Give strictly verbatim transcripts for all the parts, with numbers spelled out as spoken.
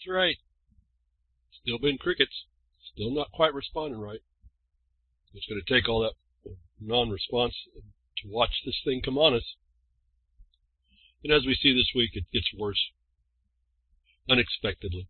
That's right. Still been crickets. Still not quite responding right. It's going to take all that non-response to watch this thing come on us. And as we see this week, it gets worse. Unexpectedly.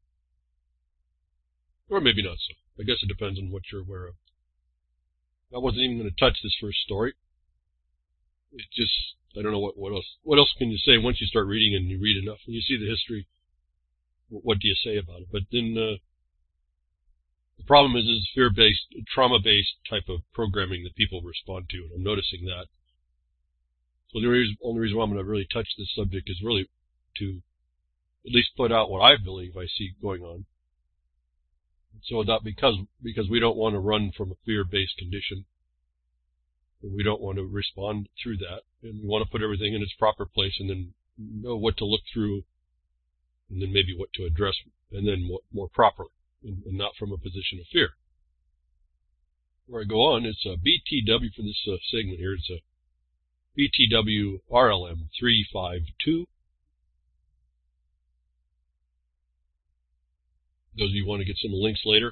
Or maybe not so. I guess it depends on what you're aware of. I wasn't even going to touch this first story. It just, I don't know what, what else. What else can you say once you start reading and you read enough and you see the history? What do you say about it? But then uh, the problem is, is fear-based, trauma-based type of programming that people respond to, and I'm noticing that. So the reason, only reason why I'm going to really touch this subject is really to at least put out what I believe I see going on. So not because because we don't want to run from a fear-based condition. We don't want to respond through that, and we want to put everything in its proper place, and then know what to look through, and then maybe what to address, and then what, more properly, and, and not from a position of fear. Where I go on, it's a B T W for this uh, segment here. It's a B T W R L M three five two. Those of you who want to get some links later.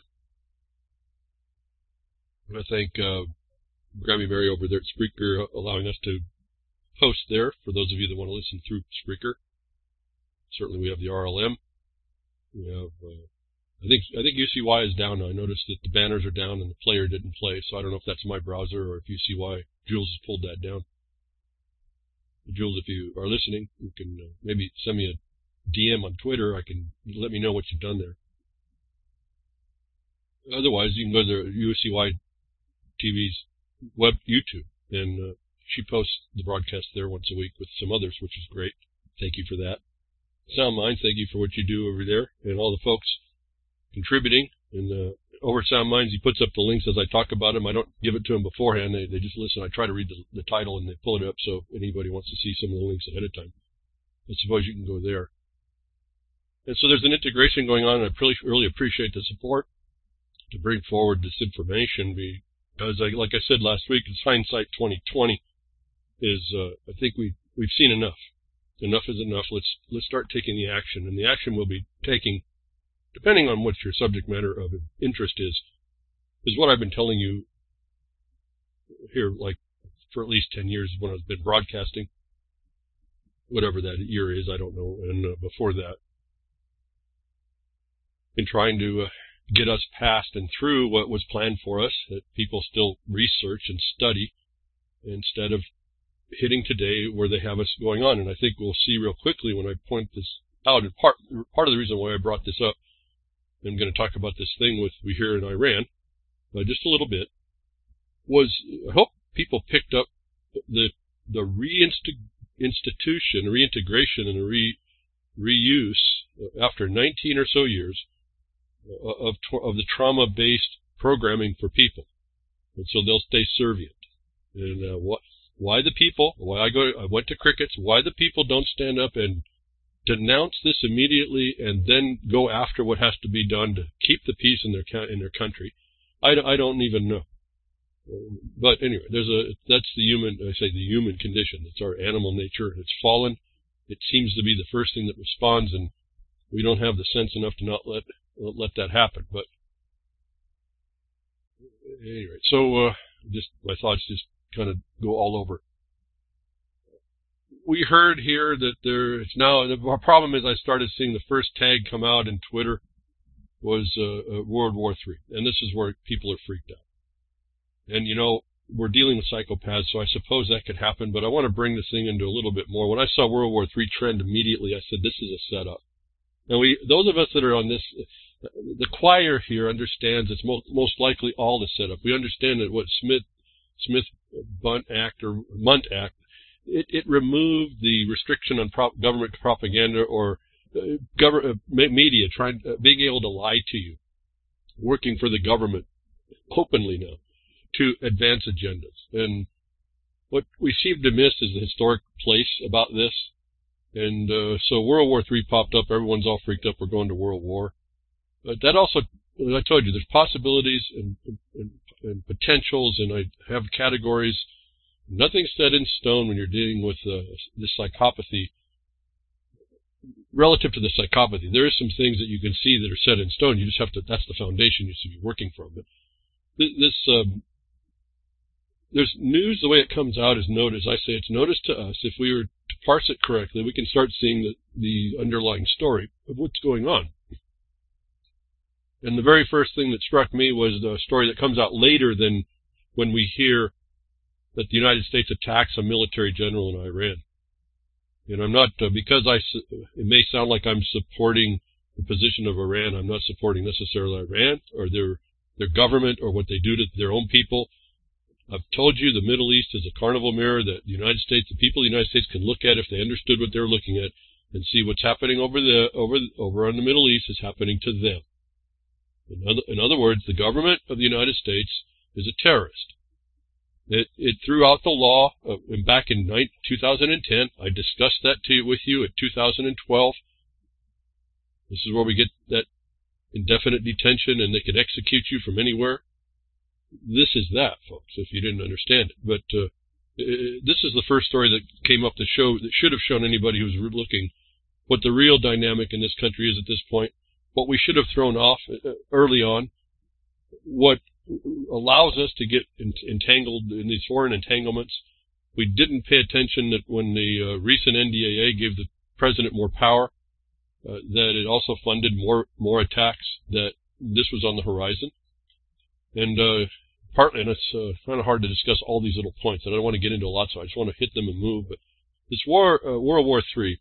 I want to thank uh, Grammy Mary over there at Spreaker allowing us to post there for those of you that want to listen through Spreaker. Certainly we have the R L M. We have, uh, I think I think U C Y is down now. I noticed that the banners are down and the player didn't play, so I don't know if that's my browser or if U C Y. Jules has pulled that down. Jules, if you are listening, you can uh, maybe send me a D M on Twitter. I can let me know what you've done there. Otherwise, you can go to U C Y T V's web YouTube, and uh, she posts the broadcast there once a week with some others, which is great. Thank you for that. Sound Minds, thank you for what you do over there, and all the folks contributing. And uh, over at Sound Minds, he puts up the links as I talk about them. I don't give it to them beforehand. They, they just listen. I try to read the, the title, and they pull it up so anybody wants to see some of the links ahead of time. I suppose you can go there. And so there's an integration going on, and I really, really appreciate the support to bring forward this information, because, I, like I said last week, it's hindsight twenty twenty. Is uh, I think we we've seen enough. Enough is enough. Let's let's start taking the action, and the action we'll be taking, depending on what your subject matter of interest is, is what I've been telling you here, like for at least ten years when I've been broadcasting, whatever that year is, I don't know, and uh, before that, been trying to. Uh, get us past and through what was planned for us, that people still research and study instead of hitting today where they have us going on. And I think we'll see real quickly when I point this out. And part, part of the reason why I brought this up, I'm going to talk about this thing with we here in Iran, uh, just a little bit, was I hope people picked up the the reinstitution, reintegration, and re, reuse after nineteen or so years of of the trauma-based programming for people, and so they'll stay servient. And uh, what, why the people? Why I go? I went to crickets. Why the people don't stand up and denounce this immediately, and then go after what has to be done to keep the peace in their in their country? I, I don't even know. But anyway, there's a that's the human. I say the human condition. It's our animal nature. It's fallen. It seems to be the first thing that responds, and we don't have the sense enough to not let. let that happen. But anyway, so uh, just my thoughts just kind of go all over. We heard here that there it's now the problem is I started seeing the first tag come out in Twitter was uh, uh, World War Three, and this is where people are freaked out. And you know we're dealing with psychopaths, so I suppose that could happen. But I want to bring this thing into a little bit more. When I saw World War Three trend immediately, I said this is a setup. Now, we, those of us that are on this, the choir here understands it's most, most likely all the setup. We understand that what Smith, Smith Bunt Act or Munt Act, it, it removed the restriction on prop, government propaganda or uh, government uh, media trying, uh, being able to lie to you, working for the government openly now to advance agendas. And what we seem to miss is the historic place about this. And uh, so World War Three popped up. Everyone's all freaked up. We're going to World War. But that also, as I told you, there's possibilities and, and, and potentials, and I have categories. Nothing's set in stone when you're dealing with uh, this psychopathy. relative to the psychopathy, there is some things that you can see that are set in stone. You just have to, that's the foundation you should be working from. But this, um, there's news, the way it comes out is notice. I say it's notice to us. If we were to parse it correctly, we can start seeing the, the underlying story of what's going on. And the very first thing that struck me was the story that comes out later than when we hear that the United States attacks a military general in Iran. And I'm not, uh, because I, it may sound like I'm supporting the position of Iran, I'm not supporting necessarily Iran or their, their government or what they do to their own people. I've told you the Middle East is a carnival mirror that the United States, the people of the United States can look at if they understood what they're looking at and see what's happening over the, over, over in the Middle East is happening to them. In other, in other words, the government of the United States is a terrorist. It, it threw out the law uh, back in two thousand ten. I discussed that to you, with you at two thousand twelve. This is where we get that indefinite detention and they can execute you from anywhere. This is that, folks, if you didn't understand it. But uh, it, this is the first story that came up to show, that should have shown anybody who was looking what the real dynamic in this country is at this point, what we should have thrown off early on, what allows us to get entangled in these foreign entanglements. We didn't pay attention that when the uh, recent N D A A gave the president more power, uh, that it also funded more more attacks, that this was on the horizon. And uh, partly, and it's uh, kind of hard to discuss all these little points, and I don't want to get into a lot, so I just want to hit them and move. But this war, uh, World War Three,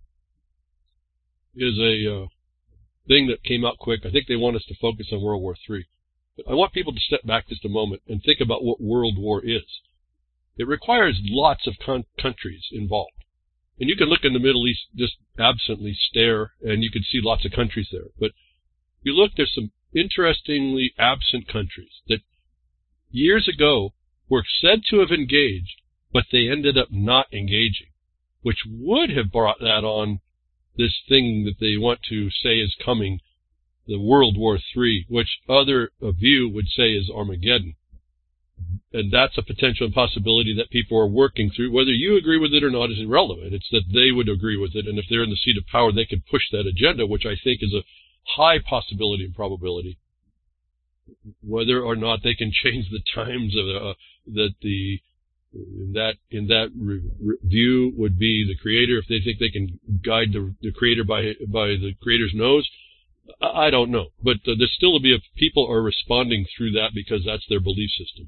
is a uh, thing that came out quick. I think they want us to focus on World War Three. I want people to step back just a moment and think about what world war is. It requires lots of con- countries involved. And you can look in the Middle East, just absently stare, and you can see lots of countries there. But if you look, there's some interestingly absent countries that years ago were said to have engaged, but they ended up not engaging, which would have brought that on this thing that they want to say is coming, the World War Three, which other uh, view would say is Armageddon. And that's a potential possibility that people are working through. Whether you agree with it or not is irrelevant. It's that they would agree with it, and if they're in the seat of power, they could push that agenda, which I think is a high possibility and probability. Whether or not they can change the times of uh, that the in that in that re- re- view would be the creator. If they think they can guide the, the creator by by the creator's nose, I don't know, but uh, there's still to be a people are responding through that because that's their belief system.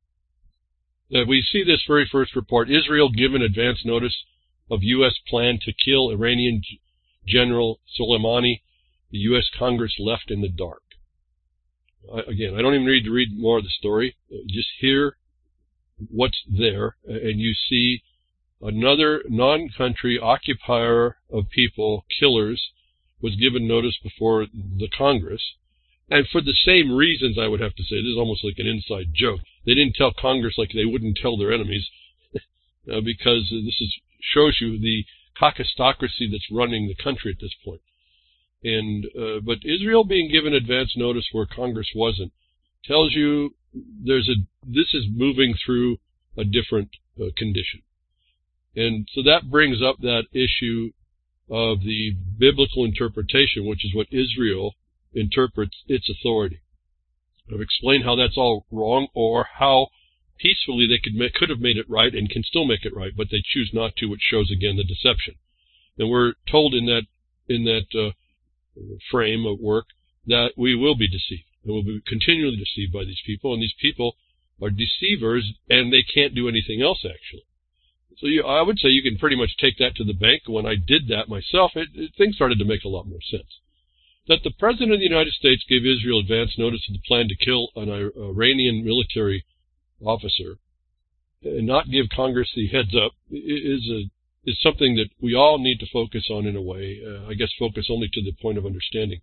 Uh, we see this very first report: Israel given advance notice of U S plan to kill Iranian G- General Soleimani. The U S Congress left in the dark. I, again, I don't even need to read more of the story. Uh, just hear what's there, and you see another non-country occupier of people, killers, was given notice before the Congress, and for the same reasons, I would have to say. This is almost like an inside joke. They didn't tell Congress like they wouldn't tell their enemies, uh, because uh, this is, shows you the caucustocracy that's running the country at this point. And uh, but Israel being given advance notice where Congress wasn't tells you there's a this is moving through a different uh, condition, and so that brings up that issue of the biblical interpretation, which is what Israel interprets its authority. I've explained how that's all wrong, or how peacefully they could make, could have made it right and can still make it right, but they choose not to, which shows again the deception. And we're told in that in that uh, frame of work that we will be deceived, and we'll be continually deceived by these people, and these people are deceivers, and they can't do anything else actually. So you, I would say you can pretty much take that to the bank. When I did that myself, it, it, things started to make a lot more sense. That the President of the United States gave Israel advance notice of the plan to kill an Iranian military officer and not give Congress the heads up is a is something that we all need to focus on in a way. Uh, I guess focus only to the point of understanding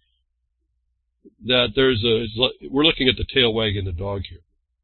that there's a we're looking at the tail wagging the dog here.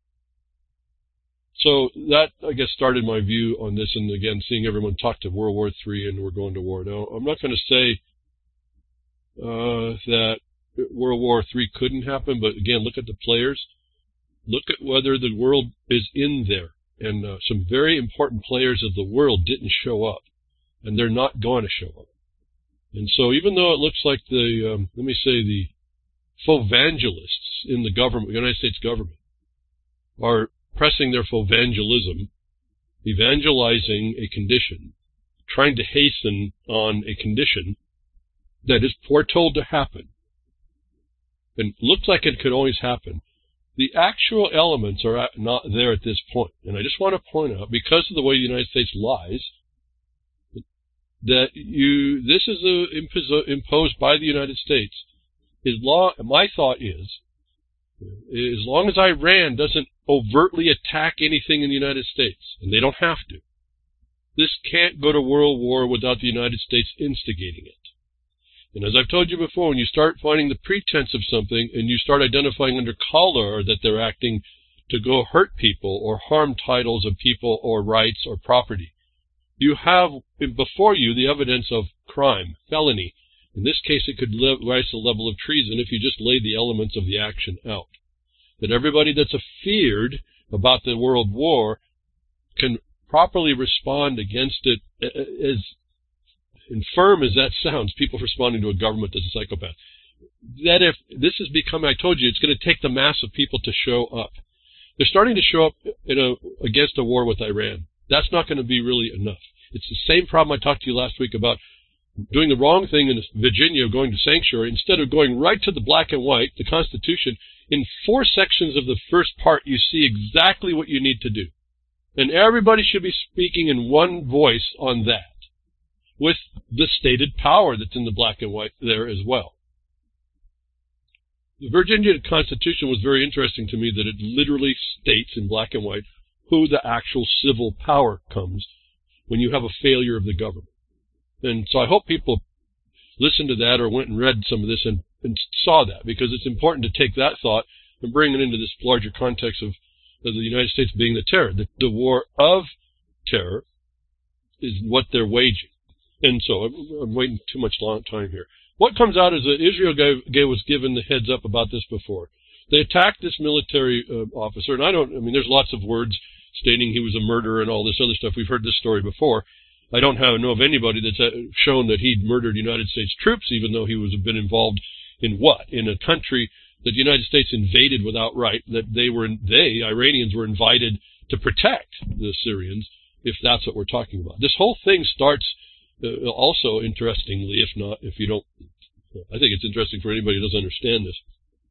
So that, I guess, started my view on this, and again, seeing everyone talk to World War Three and we're going to war. Now, I'm not going to say uh, that World War Three couldn't happen, but again, look at the players. Look at whether the world is in there. And uh, some very important players of the world didn't show up, and they're not going to show up. And so even though it looks like the, um, let me say, the fovangelists in the government, the United States government, are pressing their fovangelism, evangelizing a condition, trying to hasten on a condition that is foretold to happen, and looks like it could always happen, the actual elements are not there at this point. And I just want to point out, because of the way the United States lies, that you this is a, imposed by the United States. As long, my thought is, as long as Iran doesn't overtly attack anything in the United States, and they don't have to, this can't go to world war without the United States instigating it. And as I've told you before, when you start finding the pretense of something and you start identifying under color that they're acting to go hurt people or harm titles of people or rights or property, you have before you the evidence of crime, felony. In this case, it could rise to the level of treason if you just laid the elements of the action out. That everybody that's afeared about the world war can properly respond against it, as infirm as that sounds, people responding to a government that's a psychopath. That if this has become, I told you, it's going to take the mass of people to show up. They're starting to show up in a, against a war with Iran. That's not going to be really enough. It's the same problem I talked to you last week about doing the wrong thing in Virginia, going to sanctuary, instead of going right to the black and white, the Constitution. In four sections of the first part, you see exactly what you need to do. And everybody should be speaking in one voice on that, with the stated power that's in the black and white there as well. The Virginia Constitution was very interesting to me that it literally states in black and white who the actual civil power comes when you have a failure of the government. And so I hope people listened to that or went and read some of this and, and saw that, because it's important to take that thought and bring it into this larger context of, of the United States being the terror. The, the war of terror is what they're waging. And so I'm, I'm waiting too much long time here. What comes out is that Israel gave, gave, was given the heads up about this before. They attacked this military uh, officer, and I don't, I mean, there's lots of words stating he was a murderer and all this other stuff. We've heard this story before. I don't have, know of anybody that's shown that he'd murdered United States troops, even though he was been involved in what? In a country that the United States invaded without right, that they were, they, Iranians, were invited to protect the Syrians, if that's what we're talking about. This whole thing starts uh, also, interestingly, if not, if you don't, I think it's interesting for anybody who doesn't understand this.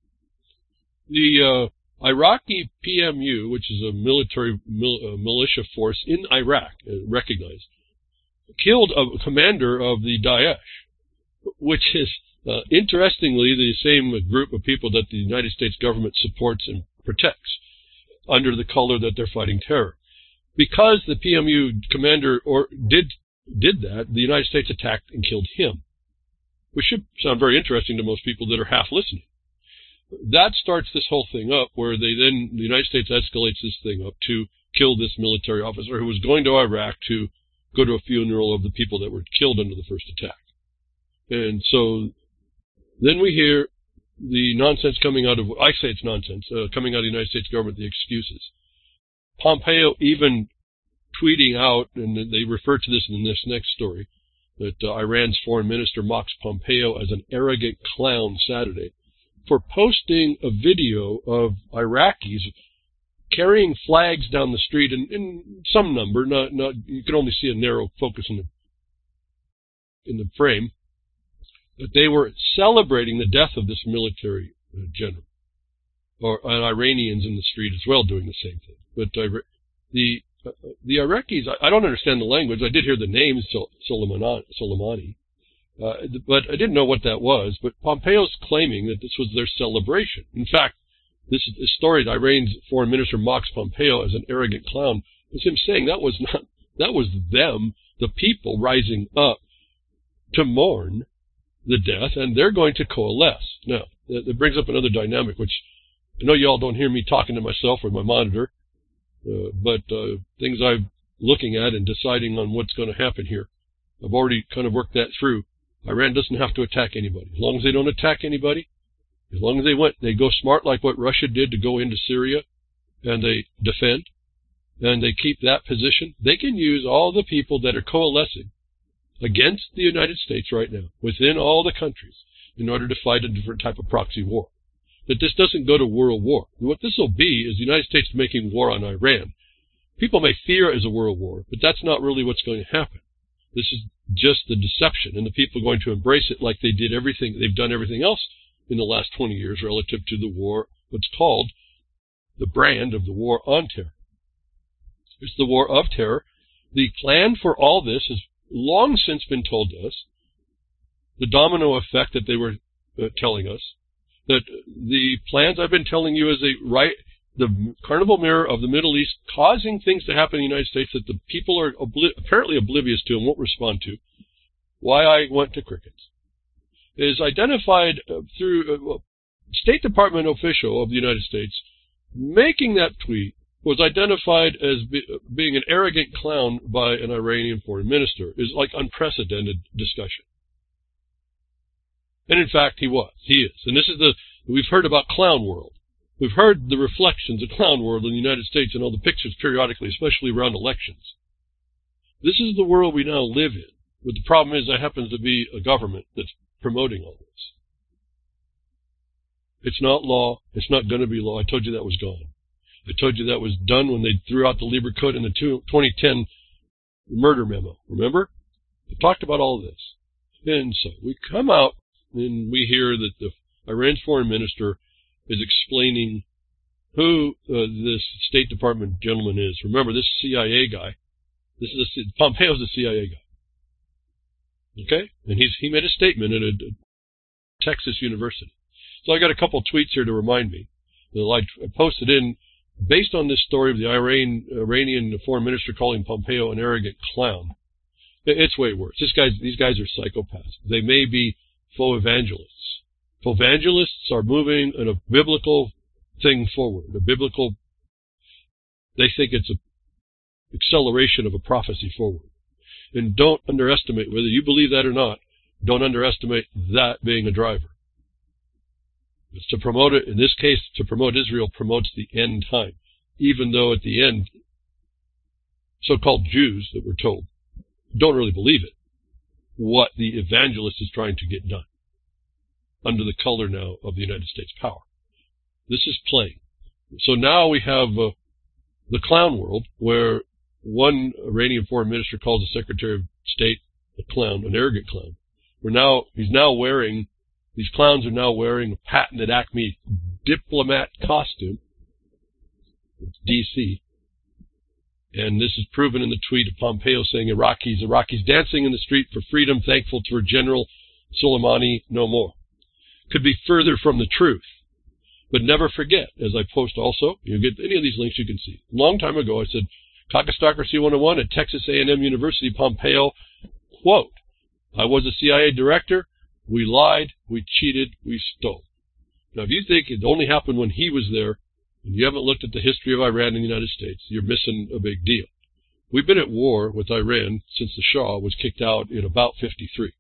The uh, Iraqi P M U, which is a military mil, uh, militia force in Iraq, uh, recognized, killed a commander of the Daesh, which is, uh, interestingly, the same group of people that the United States government supports and protects under the color that they're fighting terror. Because the P M U commander or did did that, the United States attacked and killed him, which should sound very interesting to most people that are half listening. That starts this whole thing up, where they then, the United States escalates this thing up to kill this military officer who was going to Iraq to go to a funeral of the people that were killed under the first attack. And so then we hear the nonsense coming out of, I say it's nonsense, uh, coming out of the United States government, the excuses. Pompeo even tweeting out, and they refer to this in this next story, that uh, Iran's foreign minister mocks Pompeo as an arrogant clown Saturday for posting a video of Iraqis carrying flags down the street in, in some number, not, not, you can only see a narrow focus in the, in the frame, that they were celebrating the death of this military uh, general, or uh, Iranians in the street as well doing the same thing. But uh, the uh, the Iraqis, I, I don't understand the language. I did hear the name Sol- Soleimani, uh, but I didn't know what that was. But Pompeo's claiming that this was their celebration. In fact, This, this story, Iran's foreign minister mocks Pompeo as an arrogant clown, was him saying that was not, that was them, the people rising up to mourn the death, and they're going to coalesce. Now, that, that brings up another dynamic, which I know y'all don't hear me talking to myself with my monitor, uh, but uh, things I'm looking at and deciding on what's going to happen here. I've already kind of worked that through. Iran doesn't have to attack anybody. As long as they don't attack anybody, as long as they went, they go smart like what Russia did to go into Syria, and they defend, and they keep that position, they can use all the people that are coalescing against the United States right now, within all the countries, in order to fight a different type of proxy war. That this doesn't go to world war. What this will be is the United States making war on Iran. People may fear it as a world war, but that's not really what's going to happen. This is just the deception, and the people are going to embrace it like they did everything, they've done everything else in the last twenty years relative to the war, what's called the brand of the war on terror. It's the war of terror. The plan for all this has long since been told to us. The domino effect that they were uh, telling us, that the plans I've been telling you is a right, the carnival mirror of the Middle East, causing things to happen in the United States that the people are obli- apparently oblivious to and won't respond to. Why I went to crickets is identified uh, through a State Department official of the United States making that tweet was identified as be, being an arrogant clown by an Iranian foreign minister is like unprecedented discussion. And in fact, he was. He is. And this is the, we've heard about Clown World. We've heard the reflections of Clown World in the United States and all the pictures periodically, especially around elections. This is the world we now live in. But the problem is there happens to be a government that's promoting all this. It's not law. It's not going to be law. I told you that was gone. I told you that was done when they threw out the Lieber Code in the twenty ten murder memo. Remember? I talked about all of this. And so we come out and we hear that the Iran's foreign minister is explaining who uh, this State Department gentleman is. Remember, this C I A guy. This is a, Pompeo's the C I A guy. Okay? And he's he made a statement at a, a Texas university. So I got a couple tweets here to remind me. I posted in, based on this story of the Iran, Iranian foreign minister calling Pompeo an arrogant clown. It's way worse. This guys, these guys are psychopaths. They may be faux evangelists. Faux evangelists are moving in a biblical thing forward. A biblical, they think it's an acceleration of a prophecy forward. And don't underestimate, whether you believe that or not, don't underestimate that being a driver. It's to promote it, in this case, to promote Israel promotes the end time, even though at the end, so-called Jews that we're told don't really believe it, what the evangelist is trying to get done under the color now of the United States power. This is plain. So now we have uh, the clown world, where one Iranian foreign minister calls the Secretary of State a clown, an arrogant clown. We're now, he's now wearing These clowns are now wearing a patented Acme diplomat costume. It's D C. And this is proven in the tweet of Pompeo saying Iraqis, Iraqis dancing in the street for freedom, thankful to General Soleimani no more. Could be further from the truth. But never forget, as I post also, you get any of these links you can see. A long time ago I said, Cockastocracy one oh one at Texas A and M University, Pompeo, quote, I was a C I A director. We lied, we cheated, we stole. Now, if you think it only happened when he was there, and you haven't looked at the history of Iran in the United States, you're missing a big deal. We've been at war with Iran since the Shah was kicked out in about fifty-three.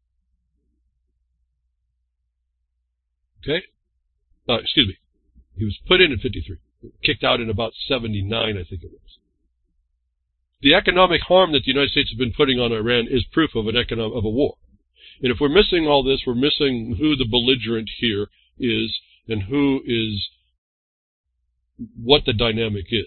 Okay? Uh, excuse me. He was put in in fifty-three. Kicked out in about seventy-nine, I think it was. The economic harm that the United States has been putting on Iran is proof of an economic, of a war. And if we're missing all this, we're missing who the belligerent here is and who is, what the dynamic is.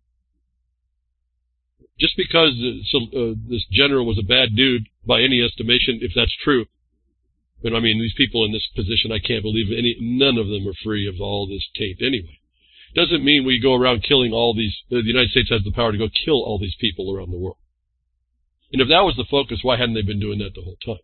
Just because uh, this general was a bad dude, by any estimation, if that's true, and I mean, these people in this position, I can't believe any, none of them are free of all this taint anyway. Doesn't mean we go around killing all these, uh, the United States has the power to go kill all these people around the world. And if that was the focus, why hadn't they been doing that the whole time?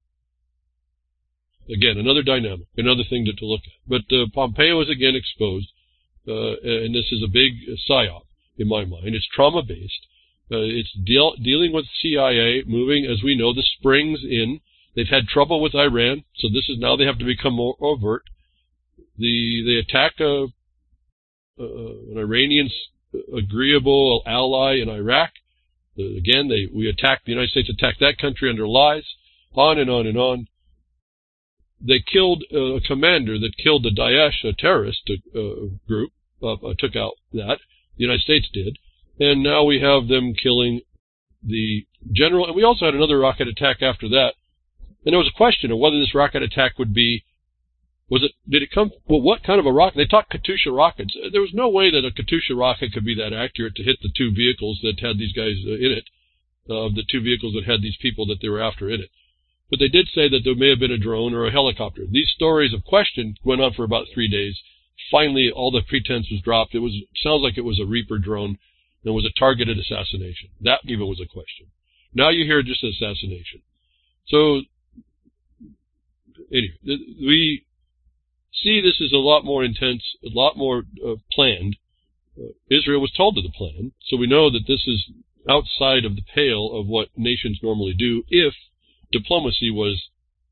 Again, another dynamic, another thing to, to look at. But uh, Pompeo is again exposed, uh, and this is a big uh, psyop in my mind. It's trauma-based. Uh, it's deal, dealing with C I A, moving, as we know, the springs in. They've had trouble with Iran, so this is now they have to become more overt. The they attack a, a, an Iranian agreeable ally in Iraq. Uh, again, they we attack the United States attacked that country under lies. On and on and on. They killed uh, a commander that killed the Daesh, a terrorist uh, group, uh, uh, took out that. The United States did. And now we have them killing the general, and we also had another rocket attack after that. And there was a question of whether this rocket attack would be, was it, did it come, well, what kind of a rocket? They talked Katyusha rockets. There was no way that a Katyusha rocket could be that accurate to hit the two vehicles that had these guys uh, in it, uh, the two vehicles that had these people that they were after in it. But they did say that there may have been a drone or a helicopter. These stories of question went on for about three days. Finally, all the pretense was dropped. It was, sounds like it was a Reaper drone. It was a targeted assassination. That even was a question. Now you hear just assassination. So, anyway, we see this is a lot more intense, a lot more uh, planned. Uh, Israel was told of the plan, so we know that this is outside of the pale of what nations normally do if diplomacy was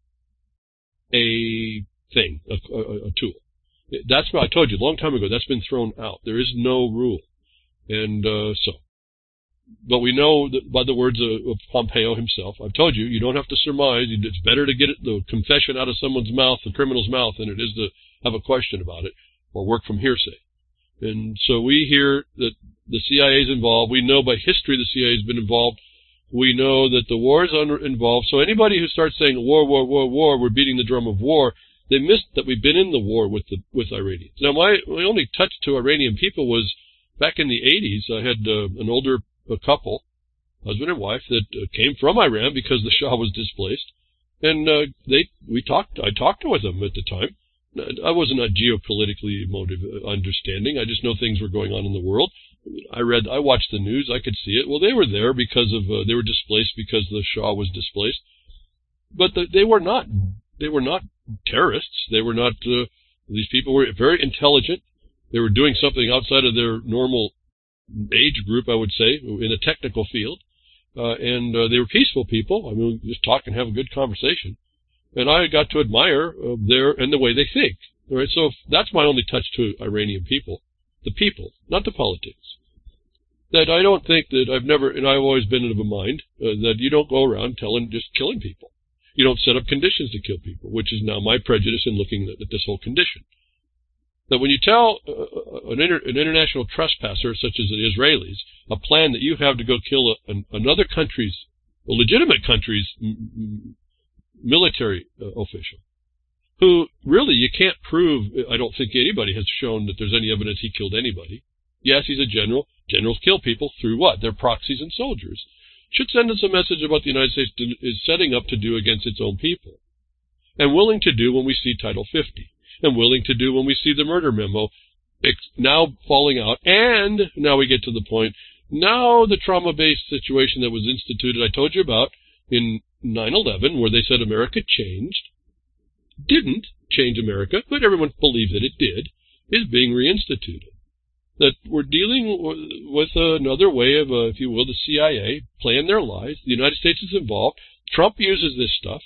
a thing, a, a, a tool. That's what I told you a long time ago. That's been thrown out. There is no rule. And uh, so, but we know that by the words of, of Pompeo himself, I've told you, you don't have to surmise. It's better to get it, the confession out of someone's mouth, the criminal's mouth, than it is to have a question about it or work from hearsay. And so we hear that the C I A is involved. We know by history the C I A has been involved. We know that the war is un- involved. So anybody who starts saying war, war, war, war, we're beating the drum of war, they missed that we've been in the war with the with Iranians. Now, my, my only touch to Iranian people was back in the eighties. I had uh, an older a couple, husband and wife, that uh, came from Iran because the Shah was displaced, and uh, they we talked. I talked with them at the time. I wasn't a geopolitically motive understanding. I just know things were going on in the world. I read, I watched the news. I could see it. Well, they were there because of uh, they were displaced because the Shah was displaced, but the, they were not. They were not terrorists. They were not. Uh, these people were very intelligent. They were doing something outside of their normal age group, I would say, in a technical field, uh, and uh, they were peaceful people. I mean, just talk and have a good conversation, and I got to admire uh, their and the way they think. All right, so that's my only touch to Iranian people, the people, not the politics. That I don't think that I've never, and I've always been of a mind uh, that you don't go around telling just killing people. You don't set up conditions to kill people, which is now my prejudice in looking at, at this whole condition. That when you tell uh, an, inter, an international trespasser, such as the Israelis, a plan that you have to go kill a, an, another country's, a legitimate country's m- military uh, official, who really you can't prove, I don't think anybody has shown that there's any evidence he killed anybody. Yes, he's a general. Generals kill people through what? Their proxies and soldiers. Should send us a message about the United States is setting up to do against its own people, and willing to do when we see Title fifty. And willing to do when we see the murder memo now falling out. And now we get to the point, now the trauma-based situation that was instituted, I told you about, in nine eleven, where they said America changed, didn't change America, but everyone believed that it did, is being reinstituted. That we're dealing with another way of, uh, if you will, the C I A playing their lies. The United States is involved. Trump uses this stuff.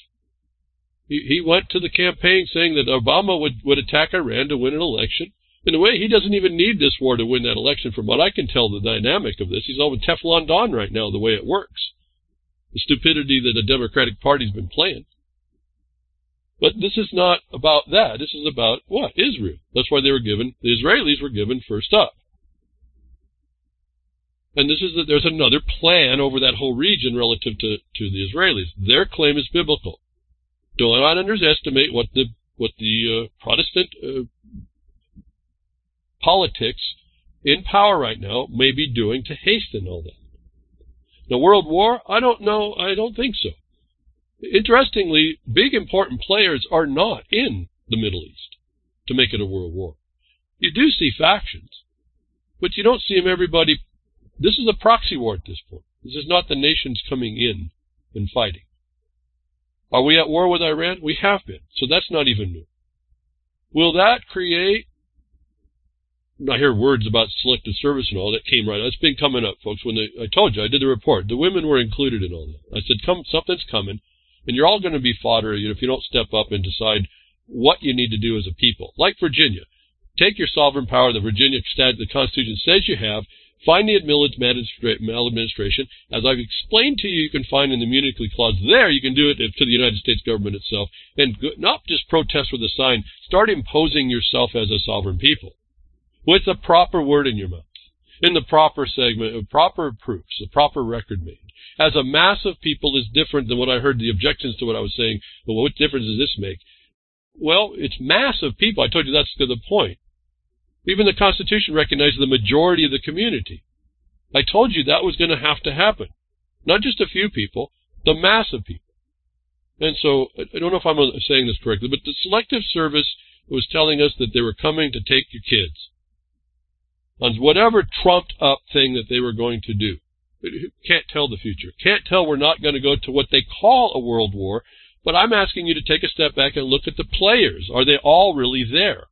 He went to the campaign saying that Obama would, would attack Iran to win an election. In a way, he doesn't even need this war to win that election. From what I can tell, the dynamic of this, he's all with Teflon Don right now, the way it works. The stupidity that the Democratic Party's been playing. But this is not about that. This is about what? Israel. That's why they were given, the Israelis were given first up. And this is that there's another plan over that whole region relative to, to the Israelis. Their claim is biblical. Do not underestimate what the what the uh, Protestant uh, politics in power right now may be doing to hasten all that. Now, World War, I don't know. I don't think so. Interestingly, big important players are not in the Middle East to make it a world war. You do see factions, but you don't see them everybody. This is a proxy war at this point. This is not the nations coming in and fighting. Are we at war with Iran? We have been. So that's not even new. Will that create... I hear words about selective service and all that came right. That's been coming up, folks. When they, I told you, I did the report. The women were included in all that. I said, "Come, something's coming, and you're all going to be fodder if you don't step up and decide what you need to do as a people." Like Virginia. Take your sovereign power, the Virginia statute, the Constitution says you have. Find the maladministration. As I've explained to you, you can find in the immunity clause there, you can do it to the United States government itself. And not just protest with a sign. Start imposing yourself as a sovereign people with a proper word in your mouth. in the proper segment, of proper proofs, the proper record made, as a mass of people is different than what I heard the objections to what I was saying. Well, what difference does this make? Well, it's mass of people. I told you that's the point. Even the Constitution recognizes the majority of the community. I told you that was going to have to happen. Not just a few people, the mass of people. And so, I don't know if I'm saying this correctly, but the Selective Service was telling us that they were coming to take your kids on whatever trumped up thing that they were going to do. Can't tell the future. Can't tell we're not going to go to what they call a world war, but I'm asking you to take a step back and look at the players. Are they all really there?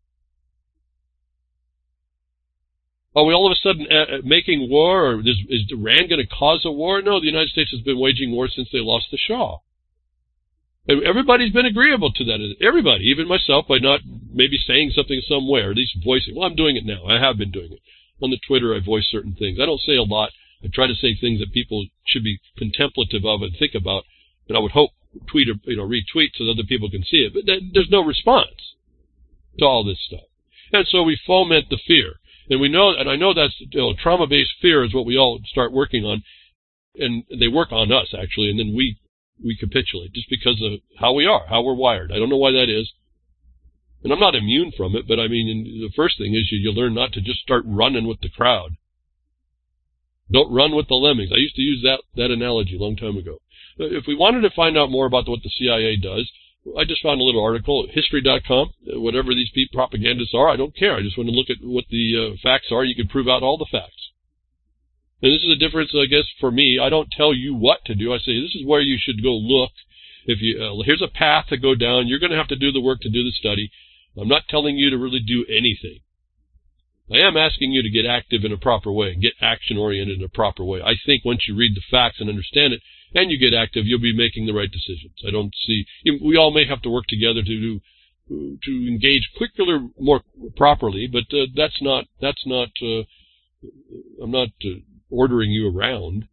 Are we all of a sudden uh, making war, or is, is Iran going to cause a war? No, the United States has been waging war since they lost the Shah. Everybody's been agreeable to that. Everybody, even myself, by not maybe saying something somewhere, at least voicing. Well, I'm doing it now. I have been doing it. On the Twitter, I voice certain things. I don't say a lot. I try to say things that people should be contemplative of and think about. And I would hope tweet or, you know, retweet so that other people can see it. But there's no response to all this stuff. And so we foment the fear. And we know, and I know that's, you know, trauma-based fear is what we all start working on. And they work on us, actually, and then we we capitulate just because of how we are, how we're wired. I don't know why that is. And I'm not immune from it, but I mean, the first thing is you, you learn not to just start running with the crowd. Don't run with the lemmings. I used to use that, that analogy a long time ago. If we wanted to find out more about what the C I A does, I just found a little article at history dot com. Whatever these people, propagandists are, I don't care. I just want to look at what the uh, facts are. You can prove out all the facts. And this is a difference, I guess, for me. I don't tell you what to do. I say, this is where you should go look. If you, uh, here's a path to go down. You're going to have to do the work to do the study. I'm not telling you to really do anything. I am asking you to get active in a proper way, get action-oriented in a proper way. I think once you read the facts and understand it, and you get active, you'll be making the right decisions. I don't see, we all may have to work together to do, to engage quicker, more properly, but uh, that's not, that's not, uh, I'm not, uh, ordering you around.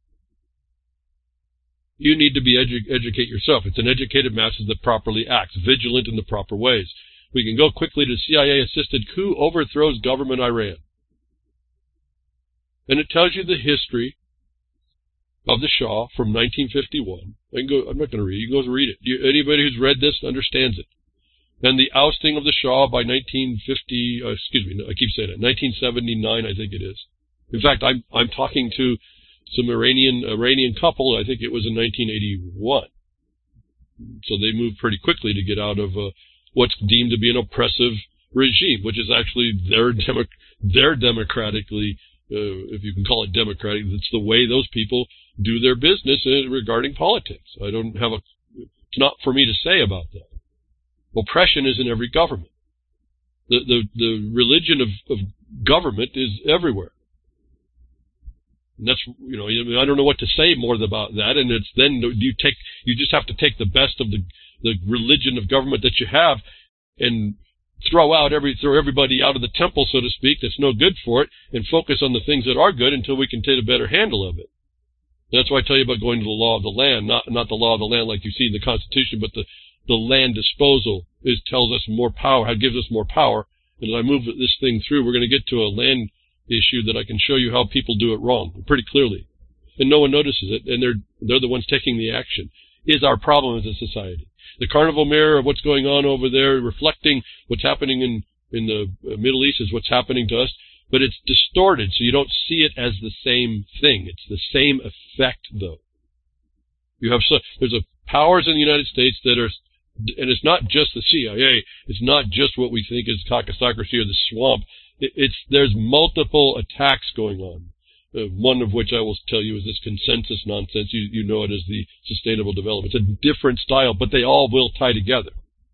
You need to be edu- educate yourself. It's an educated masses that properly acts, vigilant in the proper ways. We can go quickly to C I A-assisted coup overthrows government Iran. And it tells you the history of the Shah from nineteen fifty-one. I can go, I'm not going to read it. You can go read it. You, anybody who's read this understands it. And the ousting of the Shah by nineteen fifty, uh, excuse me, I keep saying it, nineteen seventy-nine, I think it is. In fact, I'm, I'm talking to some Iranian, Iranian couple, I think it was in nineteen eighty-one. So they moved pretty quickly to get out of uh, what's deemed to be an oppressive regime, which is actually their, demo- their democratically, uh, if you can call it democratic, it's the way those people do their business uh, regarding politics. I don't have a, it's not for me to say about that. Oppression is in every government. The, the, the religion of, of government is everywhere. And that's, you know, I don't know what to say more about that. And it's then you take, you just have to take the best of the, the religion of government that you have and throw out every, throw everybody out of the temple, so to speak, that's no good for it, and focus on the things that are good until we can take a better handle of it. And that's why I tell you about going to the law of the land, not, not the law of the land like you see in the Constitution, but the, the land disposal is, tells us more power, it gives us more power. And as I move this thing through, we're going to get to a land issue that I can show you how people do it wrong pretty clearly. And no one notices it, and they're, they're the ones taking the action. Is our problem as a society. The carnival mirror of what's going on over there, reflecting what's happening in, in the Middle East is what's happening to us, but it's distorted, so you don't see it as the same thing. It's the same effect, though. You have so, there's a powers in the United States that are, and it's not just the C I A, it's not just what we think is caucusocracy or the swamp. It's, there's multiple attacks going on. Uh, one of which I will tell you is this consensus nonsense. You, you know it as the sustainable development. It's a different style, but they all will tie together.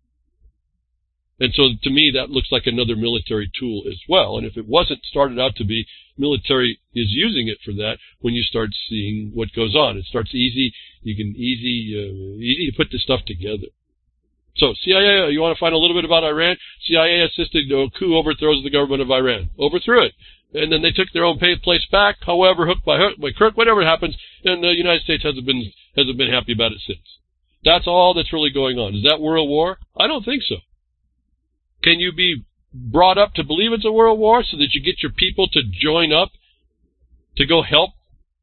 And so to me, that looks like another military tool as well. And if it wasn't started out to be, military is using it for that when you start seeing what goes on. It starts easy. You can easy, uh, easy to put this stuff together. So C I A, you want to find a little bit about Iran? C I A-assisted coup overthrows the government of Iran. Overthrew it. And then they took their own place back, however, hook by hook, by crook, whatever happens, and the United States hasn't been, hasn't been happy about it since. That's all that's really going on. Is that world war? I don't think so. Can you be brought up to believe it's a world war so that you get your people to join up to go help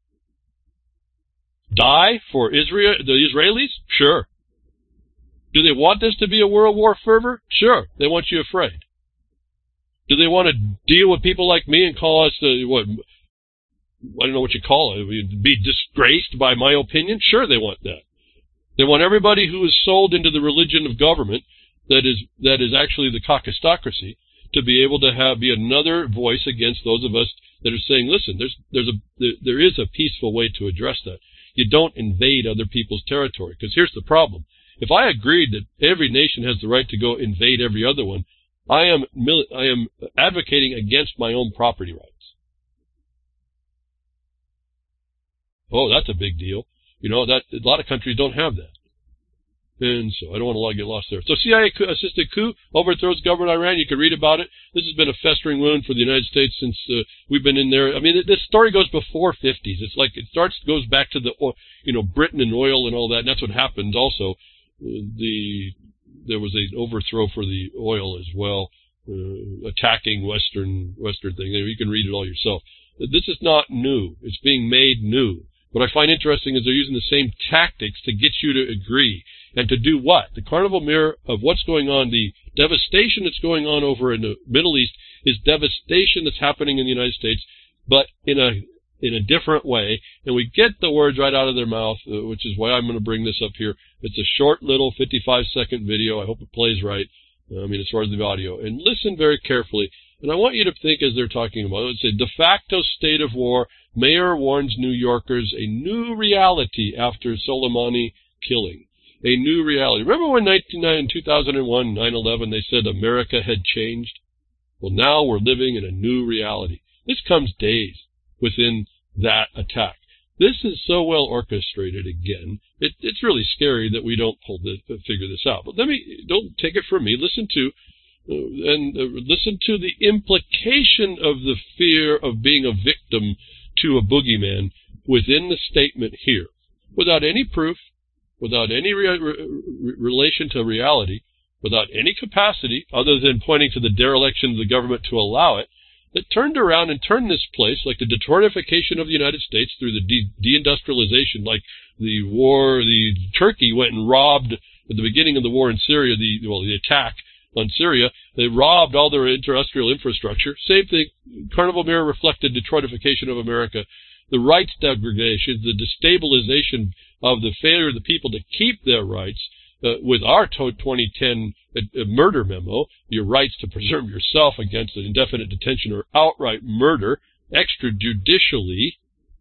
die for Israel, the Israelis? Sure. Do they want this to be a world war fervor? Sure. They want you afraid. Do they want to deal with people like me and call us, uh, what, I don't know what you call it, be disgraced by my opinion? Sure, they want that. They want everybody who is sold into the religion of government, that is that is actually the caucustocracy, to be able to have be another voice against those of us that are saying, listen, there's there's a there, there is a peaceful way to address that. You don't invade other people's territory, because here's the problem. If I agreed that every nation has the right to go invade every other one, I am I am advocating against my own property rights. Oh, that's a big deal. You know, that a lot of countries don't have that. And so I don't want to get lost there. So C I A-assisted coup overthrows government Iran. You can read about it. This has been a festering wound for the United States since uh, we've been in there. I mean, this story goes before fifties. It's like it starts goes back to the, you know, Britain and oil and all that. And that's what happened also. Uh, the there was an overthrow for the oil as well, uh, attacking Western Western thing. You can read it all yourself. This is not new. It's being made new. What I find interesting is they're using the same tactics to get you to agree. And to do what? The carnival mirror of what's going on, the devastation that's going on over in the Middle East is devastation that's happening in the United States, but in a in a different way. And we get the words right out of their mouth, uh, which is why I'm going to bring this up here. It's a short little fifty-five second video. I hope it plays right. Uh, I mean, as far as the audio. And listen very carefully. And I want you to think as they're talking about it. It's a de facto state of war. Mayor warns New Yorkers a new reality after Soleimani killing. A new reality. Remember when in two thousand one, nine eleven, they said America had changed? Well, now we're living in a new reality. This comes days within that attack. This is so well orchestrated again. It, it's really scary that we don't pull this, figure this out. But let me, don't take it from me. Listen to, uh, and uh, listen to the implication of the fear of being a victim to a boogeyman within the statement here, without any proof, without any re re relation to reality, without any capacity other than pointing to the dereliction of the government to allow it, that turned around and turned this place, like the detortification of the United States through the de deindustrialization, like the war, the Turkey went and robbed at the beginning of the war in Syria, the well, the attack on Syria, they robbed all their industrial infrastructure. Same thing, Carnival Mirror reflected detortification of America, the rights degradation, the destabilization of the failure of the people to keep their rights, uh, with our twenty ten uh, murder memo, your rights to preserve yourself against an indefinite detention or outright murder extrajudicially.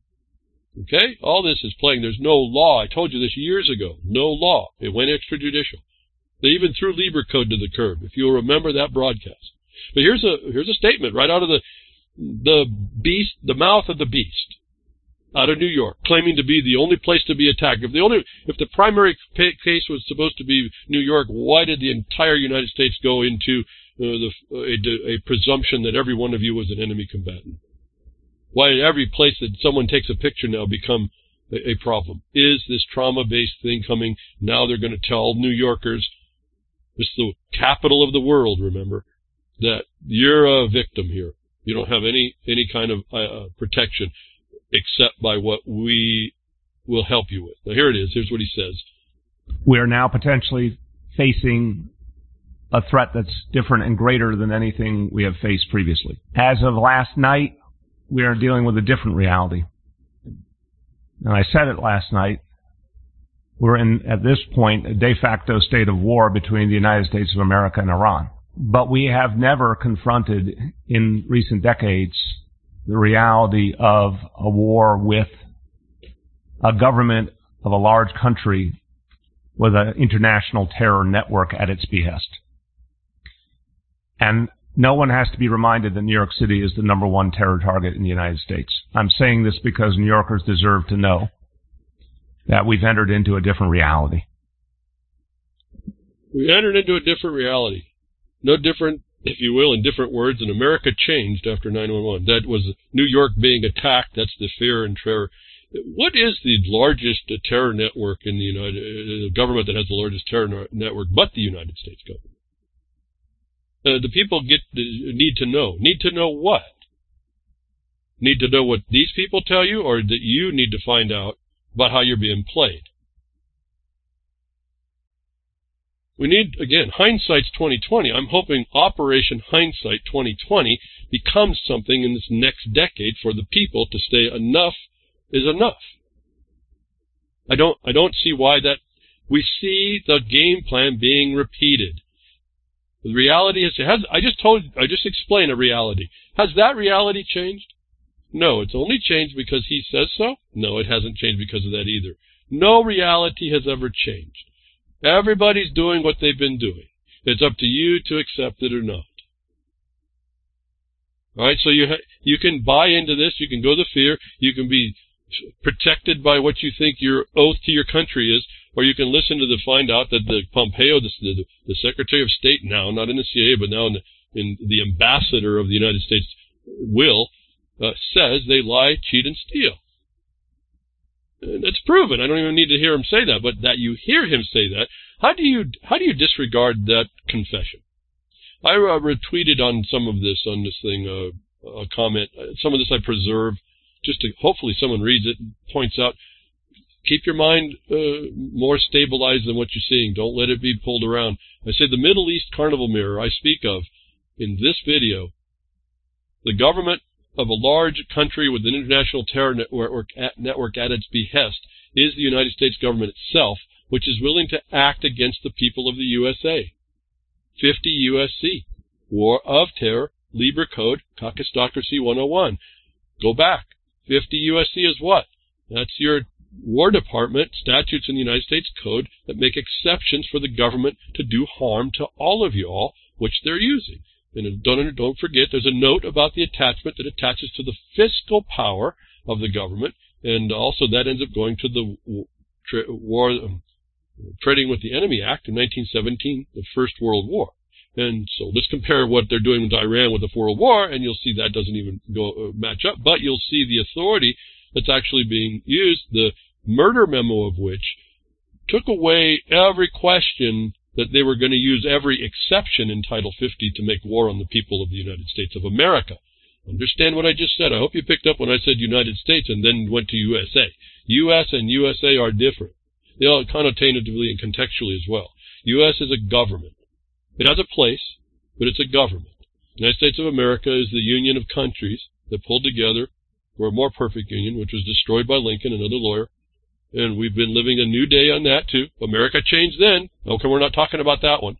Okay? All this is playing. There's no law. I told you this years ago. No law. It went extrajudicial. They even threw Lieber Code to the curb, if you'll remember that broadcast. But here's a here's a statement right out of the the beast, the mouth of the beast, out of New York, claiming to be the only place to be attacked. If the only if the primary case was supposed to be New York, why did the entire United States go into uh, the a, a presumption that every one of you was an enemy combatant? Why did every place that someone takes a picture now become a, a problem? Is this trauma-based thing coming? Now they're going to tell New Yorkers, it's the capital of the world, remember, that you're a victim here. You don't have any any kind of uh, protection except by what we will help you with. Now, here it is. Here's what he says. We are now potentially facing a threat that's different and greater than anything we have faced previously. As of last night, we are dealing with a different reality. And I said it last night. We're in, at this point, a de facto state of war between the United States of America and Iran. But we have never confronted in recent decades the reality of a war with a government of a large country with an international terror network at its behest. And no one has to be reminded that New York City is the number one terror target in the United States. I'm saying this because New Yorkers deserve to know that we've entered into a different reality. We entered into a different reality. No different, if you will, in different words, and America changed after nine one one. That was New York being attacked. That's the fear and terror. What is the largest terror network in the United uh, government that has the largest terror network but the United States government? Uh, the people get need to know. Need to know what? need to know what these people tell you, or that you need to find out about how you're being played? We need, again, hindsight's twenty twenty. I'm hoping Operation Hindsight twenty twenty becomes something in this next decade for the people to say enough is enough. I don't, I don't see why that. We see the game plan being repeated. The reality is, it has, I just told, I just explained a reality. Has that reality changed? No, it's only changed because he says so. No, it hasn't changed because of that either. No reality has ever changed. Everybody's doing what they've been doing. It's up to you to accept it or not. All right, so you ha- you can buy into this. You can go the fear. You can be protected by what you think your oath to your country is, or you can listen to the find out that the Pompeo, the, the, the Secretary of State now, not in the C I A, but now in the, in the ambassador of the United States, will, uh, says they lie, cheat, and steal. It's proven. I don't even need to hear him say that, but that you hear him say that, how do you how do you disregard that confession? I uh, retweeted on some of this, on this thing, uh, a comment. Some of this I preserve, just to hopefully someone reads it and points out, keep your mind uh, more stabilized than what you're seeing. Don't let it be pulled around. I say the Middle East carnival mirror I speak of in this video, the government of a large country with an international terror network at, network at its behest is the United States government itself, which is willing to act against the people of the U S A. fifty U S C, War of Terror, Libra Code, Caucusocracy one oh one. Go back. fifty U S C is what? That's your War Department statutes in the United States Code that make exceptions for the government to do harm to all of you all, which they're using. And don't, don't forget, there's a note about the attachment that attaches to the fiscal power of the government, and also that ends up going to the tra- war, um, Trading with the Enemy Act in nineteen seventeen, the First World War. And so let's compare what they're doing with Iran with the World War, and you'll see that doesn't even go uh, match up. But you'll see the authority that's actually being used, the murder memo of which took away every question that they were going to use every exception in Title fifty to make war on the people of the United States of America. Understand what I just said. I hope you picked up when I said United States and then went to U S A. U S and U S A are different. They are connotatively and contextually as well. U S is a government. It has a place, but it's a government. The United States of America is the union of countries that pulled together for a more perfect union, which was destroyed by Lincoln, another lawyer. And we've been living a new day on that, too. America changed then. Okay, we're not talking about that one.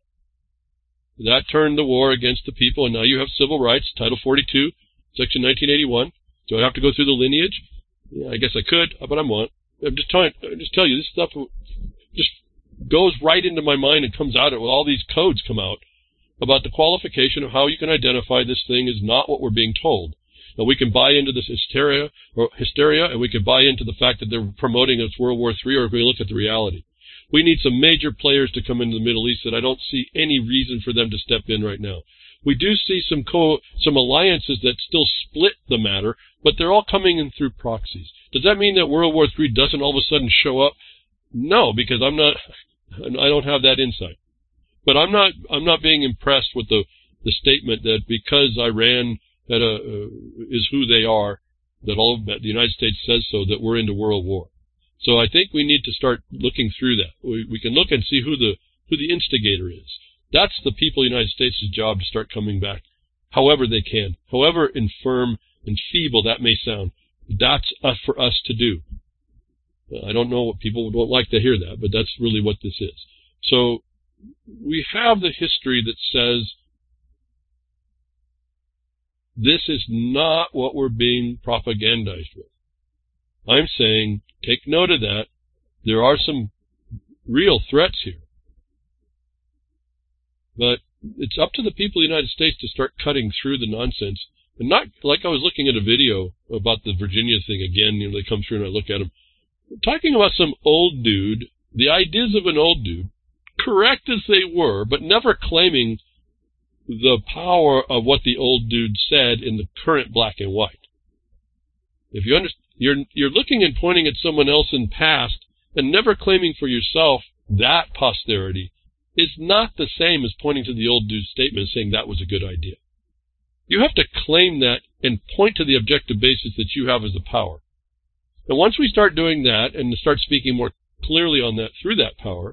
That turned the war against the people, and now you have civil rights, Title forty-two, Section nineteen eighty-one. Do I have to go through the lineage? Yeah, I guess I could, but I won't. I'm just telling, I'm just tell you, this stuff just goes right into my mind and comes out. All these codes come out about the qualification of how you can identify this thing is not what we're being told. Now, we can buy into this hysteria, or hysteria, and we can buy into the fact that they're promoting it's World War Three, or if we look at the reality. We need some major players to come into the Middle East that I don't see any reason for them to step in right now. We do see some co- some alliances that still split the matter, but they're all coming in through proxies. Does that mean that World War Three doesn't all of a sudden show up? No, because I'm not, I don't have that insight. But I'm not, I'm not being impressed with the, the statement that because Iran that uh, uh, is who they are, that all that the United States says so, that we're into world war. So I think we need to start looking through that. We, we can look and see who the who the instigator is. That's the people of the United States' job, to start coming back, however they can, however infirm and feeble that may sound. That's uh, for us to do. I don't know what people don't like to hear that, but that's really what this is. So we have the history that says this is not what we're being propagandized with. I'm saying take note of that. There are some real threats here. But it's up to the people of the United States to start cutting through the nonsense. And not like I was looking at a video about the Virginia thing again. You know, they come through and I look at them. Talking about some old dude, the ideas of an old dude, correct as they were, but never claiming the power of what the old dude said in the current black and white. If you understand, you're, you're looking and pointing at someone else in past and never claiming for yourself that posterity is not the same as pointing to the old dude's statement and saying that was a good idea. You have to claim that and point to the objective basis that you have as the power. And once we start doing that and start speaking more clearly on that through that power,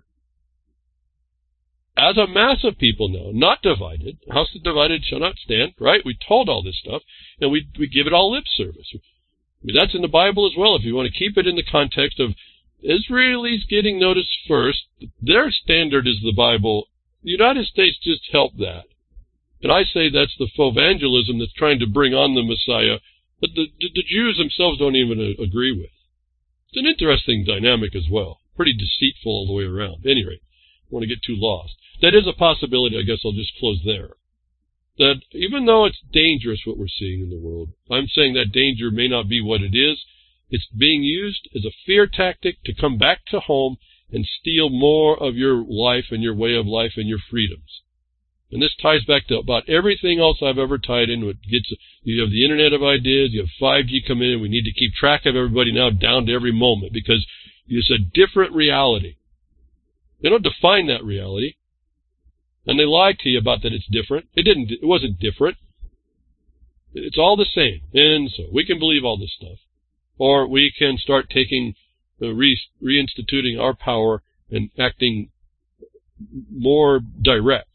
as a mass of people now, not divided, a house that's divided shall not stand, right? We told all this stuff, and we we give it all lip service. I mean, that's in the Bible as well. If you want to keep it in the context of Israelis getting notice first, their standard is the Bible. The United States just helped that. And I say that's the faux evangelism that's trying to bring on the Messiah that the, the Jews themselves don't even agree with. It's an interesting dynamic as well. Pretty deceitful all the way around. At any rate, I don't want to get too lost. That is a possibility. I guess I'll just close there. That even though it's dangerous what we're seeing in the world, I'm saying that danger may not be what it is. It's being used as a fear tactic to come back to home and steal more of your life and your way of life and your freedoms. And this ties back to about everything else I've ever tied into it. Gets, you have the Internet of Ideas, you have five G come in, and we need to keep track of everybody now down to every moment because it's a different reality. They don't define that reality. And they lie to you about that it's different. It didn't, it wasn't different. It's all the same. And so we can believe all this stuff. Or we can start taking, uh, re, reinstituting our power and acting more direct.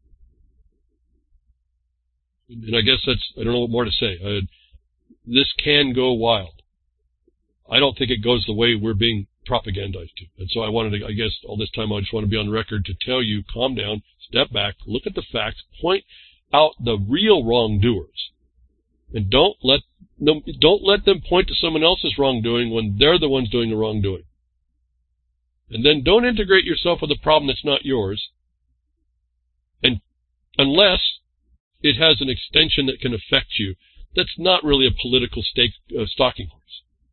And I guess that's, I don't know what more to say. Uh, this can go wild. I don't think it goes the way we're being propagandized to. And so I wanted to, I guess, all this time I just want to be on record to tell you, calm down, step back, look at the facts, point out the real wrongdoers. And don't let them, don't let them point to someone else's wrongdoing when they're the ones doing the wrongdoing. And then don't integrate yourself with a problem that's not yours. And unless it has an extension that can affect you, that's not really a political stake, uh, stalking horse.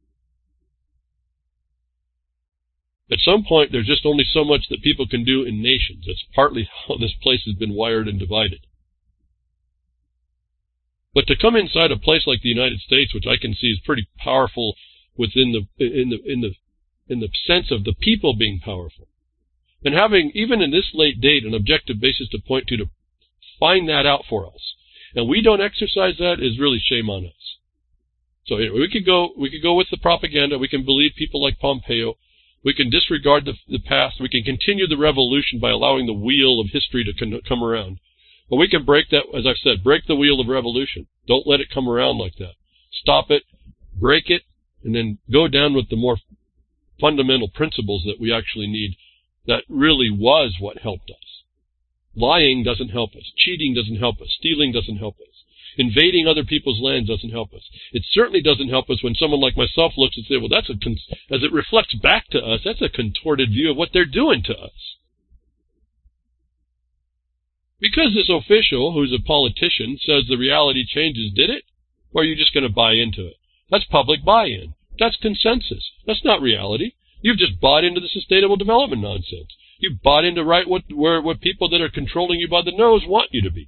At some point, there's just only so much that people can do in nations. That's partly how this place has been wired and divided. But to come inside a place like the United States, which I can see is pretty powerful within the in the in the in the sense of the people being powerful, and having even in this late date an objective basis to point to to find that out for us, and we don't exercise that, is really shame on us. So anyway, we could go we could go with the propaganda. We can believe people like Pompeo. We can disregard the, the past. We can continue the revolution by allowing the wheel of history to con- come around. But we can break that, as I've said, break the wheel of revolution. Don't let it come around like that. Stop it, break it, and then go down with the more fundamental principles that we actually need. That really was what helped us. Lying doesn't help us. Cheating doesn't help us. Stealing doesn't help us. Invading other people's lands doesn't help us. It certainly doesn't help us when someone like myself looks and says, well, that's a, con- as it reflects back to us, that's a contorted view of what they're doing to us. Because this official, who's a politician, says the reality changes, did it? Or are you just going to buy into it? That's public buy-in. That's consensus. That's not reality. You've just bought into the sustainable development nonsense. You've bought into right what, where, what people that are controlling you by the nose want you to be.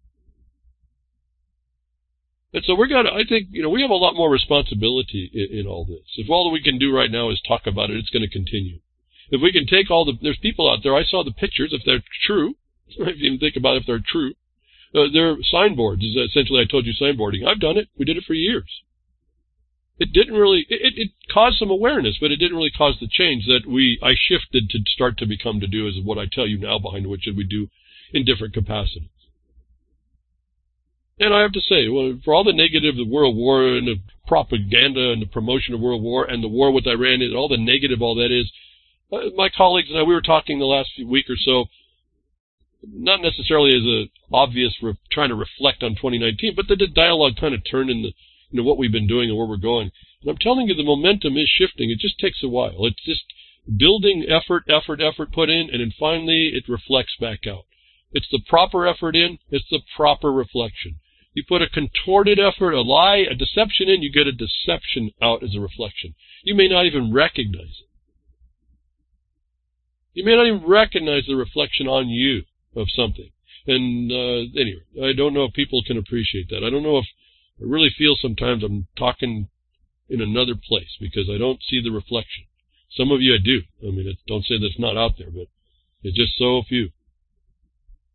And so we're going to, I think, you know, we have a lot more responsibility in, in all this. If all that we can do right now is talk about it, it's going to continue. If we can take all the, there's people out there, I saw the pictures, if they're true, I didn't even think about if they're true. Uh, they're signboards, is essentially I told you signboarding. I've done it. We did it for years. It didn't really, it, it caused some awareness, but it didn't really cause the change that we, I shifted to start to become to do, is what I tell you now, behind which we do in different capacities. And I have to say, well, for all the negative, the World War and the propaganda and the promotion of World War and the war with Iran and all the negative all that is, uh, my colleagues and I, we were talking the last week or so, not necessarily as a obvious re- trying to reflect on twenty nineteen, but the, the dialogue kind of turned in the, you know, what we've been doing and where we're going. And I'm telling you, the momentum is shifting. It just takes a while. It's just building effort, effort, effort put in, and then finally it reflects back out. It's the proper effort in, it's the proper reflection. You put a contorted effort, a lie, a deception in, you get a deception out as a reflection. You may not even recognize it. You may not even recognize the reflection on you of something. And uh, anyway, I don't know if people can appreciate that. I don't know if I really feel sometimes I'm talking in another place because I don't see the reflection. Some of you I do. I mean, it's, don't say that it's not out there, but it's just so few.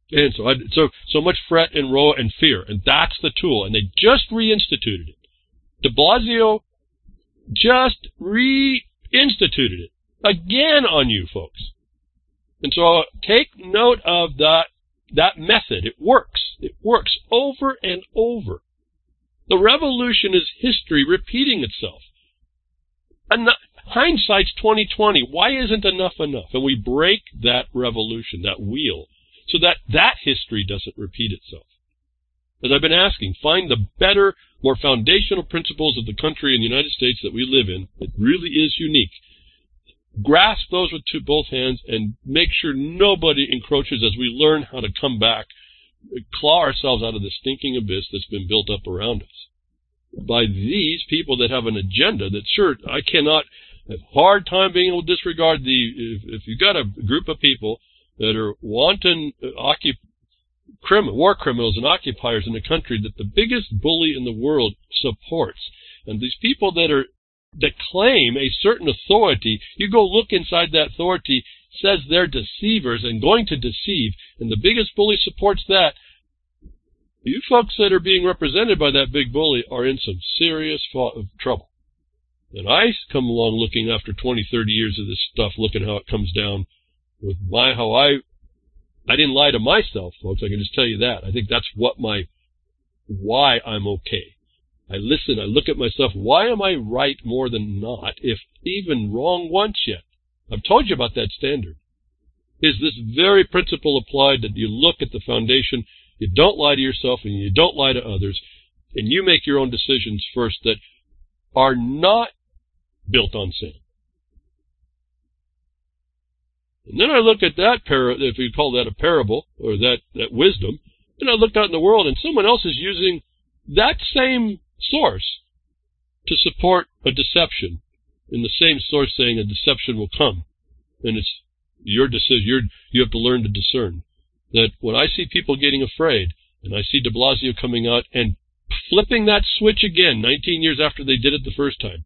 And so, I, so, so much fret and row and fear, and that's the tool. And they just reinstituted it. De Blasio just reinstituted it again on you folks. And so, take note of that that method. It works. It works over and over. The revolution is history repeating itself. And hindsight's twenty twenty. Why isn't enough enough? And we break that revolution, that wheel, so that that history doesn't repeat itself. As I've been asking, find the better, more foundational principles of the country in the United States that we live in. It really is unique. Grasp those with two, both hands and make sure nobody encroaches as we learn how to come back, claw ourselves out of the stinking abyss that's been built up around us by these people that have an agenda that, sure, I cannot have a hard time being able to disregard the, if, if you've got a group of people that are wanton uh, occup- crim- war criminals and occupiers in a country that the biggest bully in the world supports, and these people that are that claim a certain authority, you go look inside that authority, says they're deceivers and going to deceive, and the biggest bully supports that. You folks that are being represented by that big bully are in some serious fa- trouble. And I come along looking after twenty, thirty years of this stuff, looking how it comes down with my, how I, I didn't lie to myself, folks. I can just tell you that. I think that's what my, why I'm okay. I listen, I look at myself, why am I right more than not, if even wrong once yet? I've told you about that standard. Is this very principle applied that you look at the foundation, you don't lie to yourself and you don't lie to others, and you make your own decisions first that are not built on sin. And then I look at that, par- if you call that a parable, or that, that wisdom, and I looked out in the world and someone else is using that same source to support a deception, in the same source saying a deception will come. And it's your decision. You're, you have to learn to discern that when I see people getting afraid, and I see de Blasio coming out and flipping that switch again, nineteen years after they did it the first time,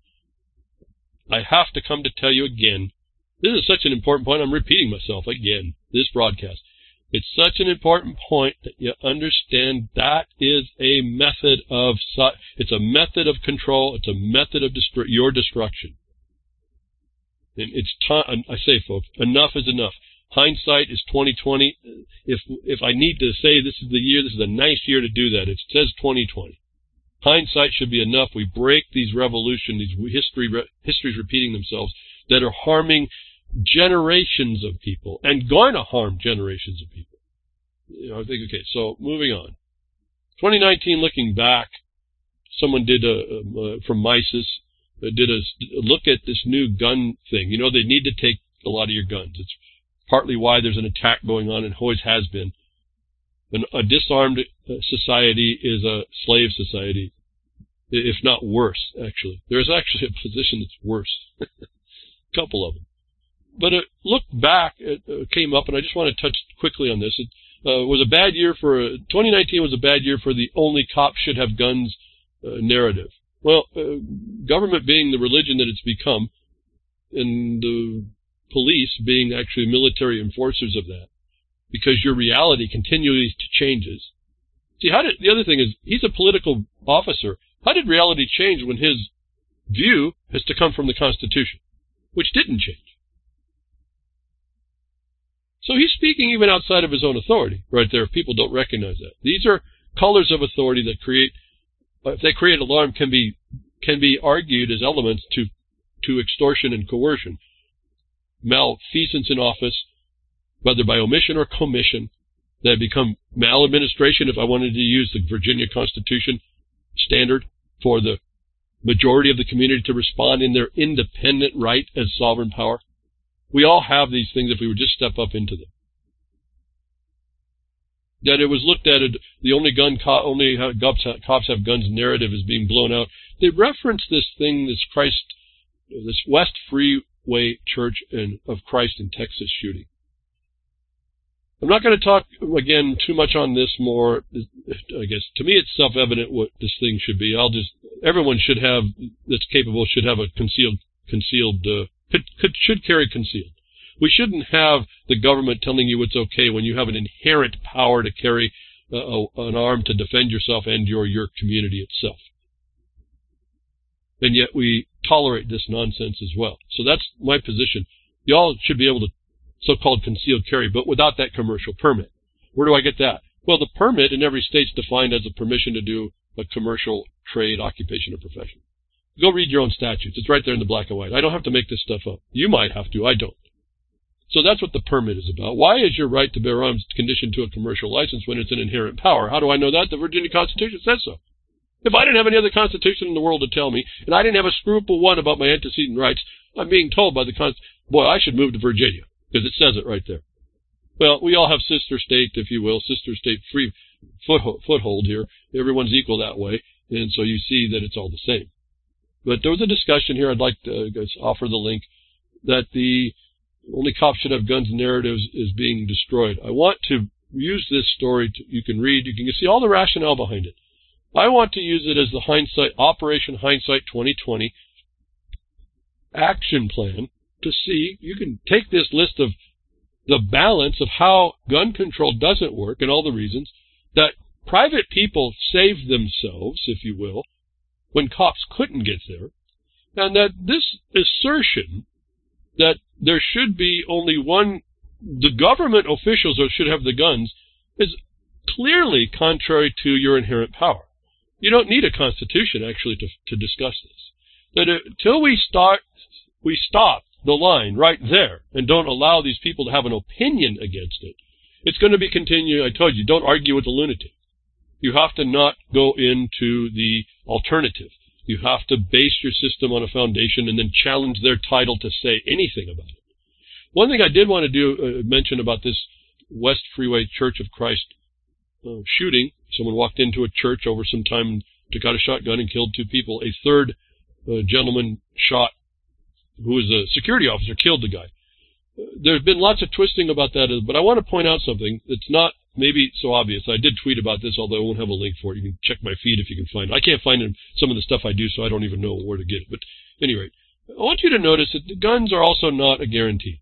I have to come to tell you again, this is such an important point, I'm repeating myself again, this broadcast. It's such an important point that you understand that is a method of, it's a method of control, it's a method of destru- your destruction. And it's time, I say folks, enough is enough. Hindsight is twenty twenty. If, if I need to say this is the year, this is a nice year to do that, it says twenty twenty. Hindsight should be enough. We break these revolutions, these history, histories repeating themselves that are harming generations of people and going to harm generations of people. You know, I think, okay, so moving on. twenty nineteen, looking back, someone did a, a, a from Mises, uh, did a, a look at this new gun thing. You know, they need to take a lot of your guns. It's partly why there's an attack going on and always has been. An, a disarmed society is a slave society, if not worse, actually. There's actually a position that's worse. A couple of them. But it looked back, it uh, came up, and I just want to touch quickly on this. It uh, was a bad year for, uh, twenty nineteen was a bad year for the only cops should have guns uh, narrative. Well, uh, government being the religion that it's become, and the police being actually military enforcers of that, because your reality continually changes. See, how did, the other thing is, he's a political officer. How did reality change when his view has to come from the Constitution, which didn't change? So he's speaking even outside of his own authority, right there, if people don't recognize that. These are colors of authority that create, if they create alarm, can be, can be argued as elements to, to extortion and coercion. Malfeasance in office, whether by omission or commission, that become maladministration, if I wanted to use the Virginia Constitution standard for the majority of the community to respond in their independent right as sovereign power. We all have these things if we would just step up into them. That it was looked at, the only gun, co- only cops have guns narrative is being blown out. They reference this thing, this Christ, this West Freeway Church in, of Christ in Texas shooting. I'm not going to talk, again, too much on this more. I guess, to me, it's self-evident what this thing should be. I'll just, everyone should have, that's capable, should have a concealed, concealed, uh, could, could, should carry concealed. We shouldn't have the government telling you it's okay when you have an inherent power to carry a, a, an arm to defend yourself and your, your community itself. And yet we tolerate this nonsense as well. So that's my position. Y'all should be able to so-called concealed carry, but without that commercial permit. Where do I get that? Well, the permit in every state is defined as a permission to do a commercial trade, occupation, or profession. Go read your own statutes. It's right there in the black and white. I don't have to make this stuff up. You might have to. I don't. So that's what the permit is about. Why is your right to bear arms conditioned to a commercial license when it's an inherent power? How do I know that? The Virginia Constitution says so. If I didn't have any other constitution in the world to tell me, and I didn't have a scruple one about my antecedent rights, I'm being told by the Constitution, boy, I should move to Virginia, because it says it right there. Well, we all have sister state, if you will, sister state free foothold, foothold here. Everyone's equal that way, and so you see that it's all the same. But there was a discussion here, I'd like to uh, offer the link, that the only cops should have guns narratives is being destroyed. I want to use this story, to, you can read, you can see all the rationale behind it. I want to use it as the hindsight, Operation Hindsight twenty twenty action plan to see, you can take this list of the balance of how gun control doesn't work and all the reasons that private people saved themselves, if you will, when cops couldn't get there, and that this assertion that there should be only one, the government officials should have the guns, is clearly contrary to your inherent power. You don't need a constitution, actually, to, to discuss this. That until we start, we stop the line right there and don't allow these people to have an opinion against it, it's going to be continuing. I told you, don't argue with a lunatic. You have to not go into the alternative. You have to base your system on a foundation and then challenge their title to say anything about it. One thing I did want to do uh, mention about this West Freeway Church of Christ uh, shooting. Someone walked into a church over some time, took out a shotgun and killed two people. A third uh, gentleman shot, who was a security officer, killed the guy. Uh, there's been lots of twisting about that, but I want to point out something that's not maybe so obvious. I did tweet about this, although I won't have a link for it. You can check my feed if you can find it. I can't find some of the stuff I do, so I don't even know where to get it. But at any rate, I want you to notice that the guns are also not a guarantee.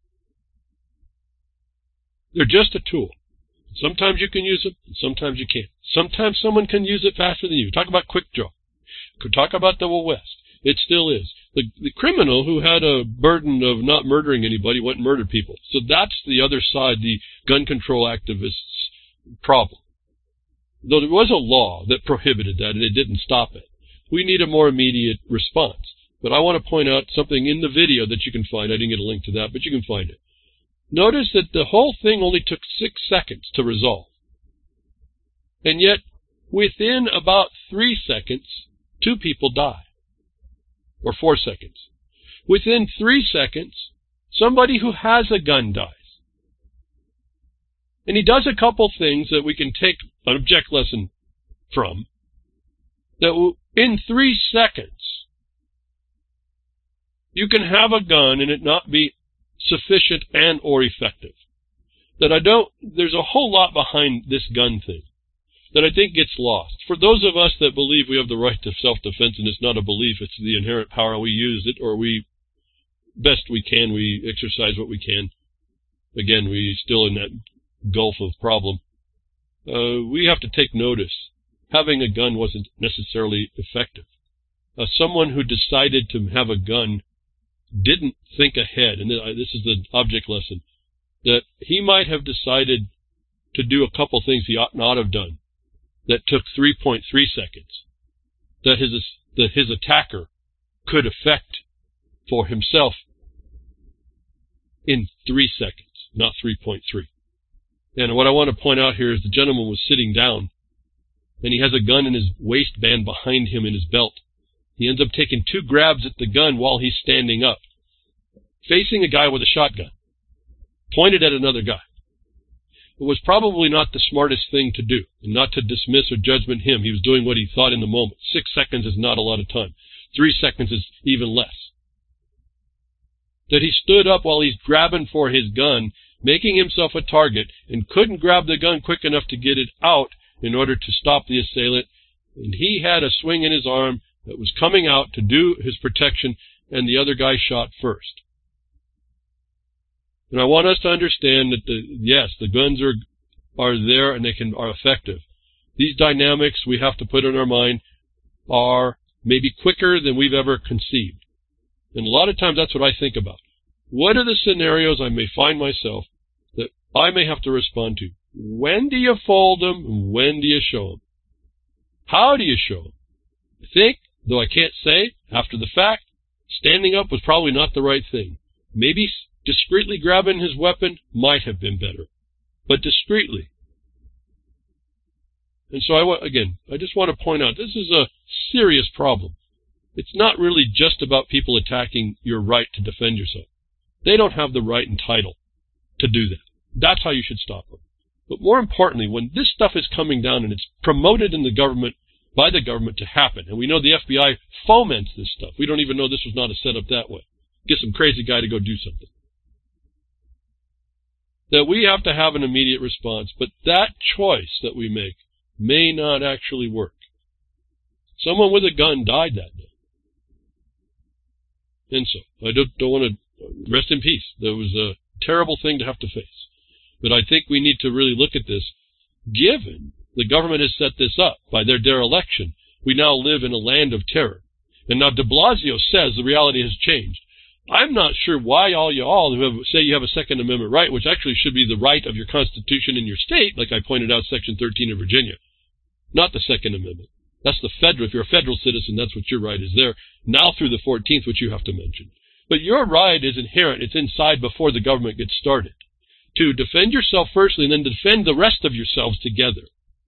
They're just a tool. Sometimes you can use it, and sometimes you can't. Sometimes someone can use it faster than you. Talk about quick draw. Could talk about the West. It still is. The, the criminal who had a burden of not murdering anybody went and murdered people. So that's the other side, the gun control activists' problem. Though there was a law that prohibited that and it didn't stop it. We need a more immediate response. But I want to point out something in the video that you can find. I didn't get a link to that, but you can find it. Notice that the whole thing only took six seconds to resolve. And yet, within about three seconds, two people die. Or four seconds. Within three seconds, somebody who has a gun dies. And he does a couple things that we can take an object lesson from. That in three seconds, you can have a gun and it not be sufficient and or effective. That I don't, there's a whole lot behind this gun thing that I think gets lost. For those of us that believe we have the right to self-defense, and it's not a belief, it's the inherent power, we use it, or we, best we can, we exercise what we can. Again, we still in that gulf of problem. Uh, we have to take notice. Having a gun wasn't necessarily effective. Uh, someone who decided to have a gun didn't think ahead, and this is the object lesson, that he might have decided to do a couple things he ought not have done that took three point three seconds, that his, that his attacker could effect for himself in three seconds, not three point three. And what I want to point out here is the gentleman was sitting down, and he has a gun in his waistband behind him in his belt. He ends up taking two grabs at the gun while he's standing up, facing a guy with a shotgun, pointed at another guy. It was probably not the smartest thing to do, and not to dismiss or judgment him. He was doing what he thought in the moment. Six seconds is not a lot of time. Three seconds is even less. That he stood up while he's grabbing for his gun, making himself a target, and couldn't grab the gun quick enough to get it out in order to stop the assailant. And he had a swing in his arm that was coming out to do his protection, and the other guy shot first. And I want us to understand that, the, yes, the guns are are there and they can are effective. These dynamics we have to put in our mind are maybe quicker than we've ever conceived. And a lot of times that's what I think about. What are the scenarios I may find myself that I may have to respond to? When do you fold them and when do you show them? How do you show them? I think, though I can't say, after the fact, standing up was probably not the right thing. Maybe discreetly grabbing his weapon might have been better, but discreetly. And so, I again, I just want to point out, this is a serious problem. It's not really just about people attacking your right to defend yourself. They don't have the right and title to do that. That's how you should stop them. But more importantly, when this stuff is coming down and it's promoted in the government, by the government to happen, and we know the F B I foments this stuff. We don't even know this was not a setup that way. Get some crazy guy to go do something. That we have to have an immediate response, but that choice that we make may not actually work. Someone with a gun died that day. And so, I don't, don't want to rest in peace. That was a terrible thing to have to face. But I think we need to really look at this, given the government has set this up by their dereliction. We now live in a land of terror. And now de Blasio says the reality has changed. I'm not sure why all you all who have, say you have a Second Amendment right, which actually should be the right of your Constitution in your state, like I pointed out, Section thirteen of Virginia, not the Second Amendment. That's the federal. If you're a federal citizen, that's what your right is there. Now through the fourteenth, which you have to mention. But your right is inherent. It's inside before the government gets started. To defend yourself firstly, and then defend the rest of yourselves together.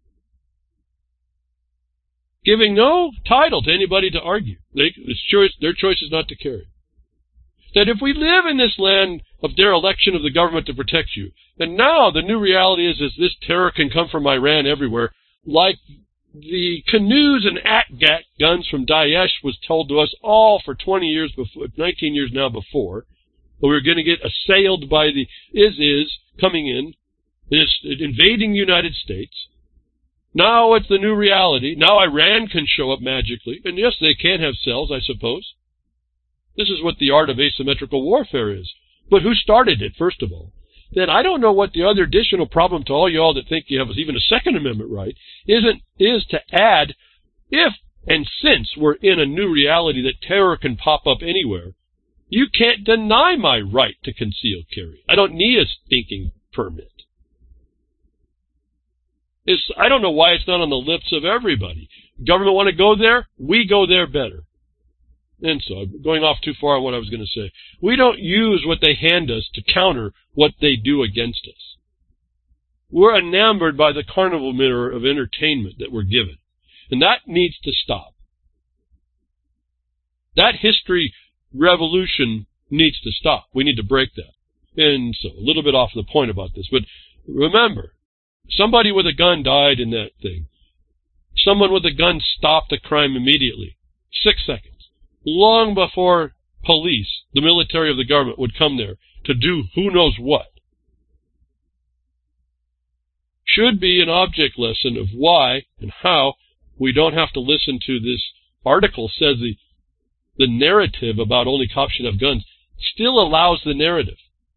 Giving no title to anybody to argue. They, it's choice, their choice is not to carry. That if we live in this land of dereliction of the government to protect you, then now the new reality is, is this terror can come from Iran everywhere, like the canoes and Atgat guns from Daesh was told to us all for twenty years before, nineteen years now before, but we were going to get assailed by the ISIS coming in, this invading the United States. Now it's the new reality. Now Iran can show up magically. And yes, they can have cells, I suppose. This is what the art of asymmetrical warfare is. But who started it, first of all? Then I don't know what the other additional problem to all y'all that think you have even a Second Amendment right isn't, is to add, if and since we're in a new reality that terror can pop up anywhere, you can't deny my right to concealed carry. I don't need a stinking permit. It's, I don't know why it's not on the lips of everybody. Government want to go there? We go there better. And so, I'm going off too far on what I was going to say. We don't use what they hand us to counter what they do against us. We're enamored by the carnival mirror of entertainment that we're given. And that needs to stop. That history revolution needs to stop. We need to break that. And so, a little bit off the point about this, but remember, somebody with a gun died in that thing. Someone with a gun stopped the crime immediately. Six seconds. Long before police, the military of the government, would come there to do who knows what. Should be an object lesson of why and how we don't have to listen to this article says the, the narrative about only cops should have guns still allows the narrative.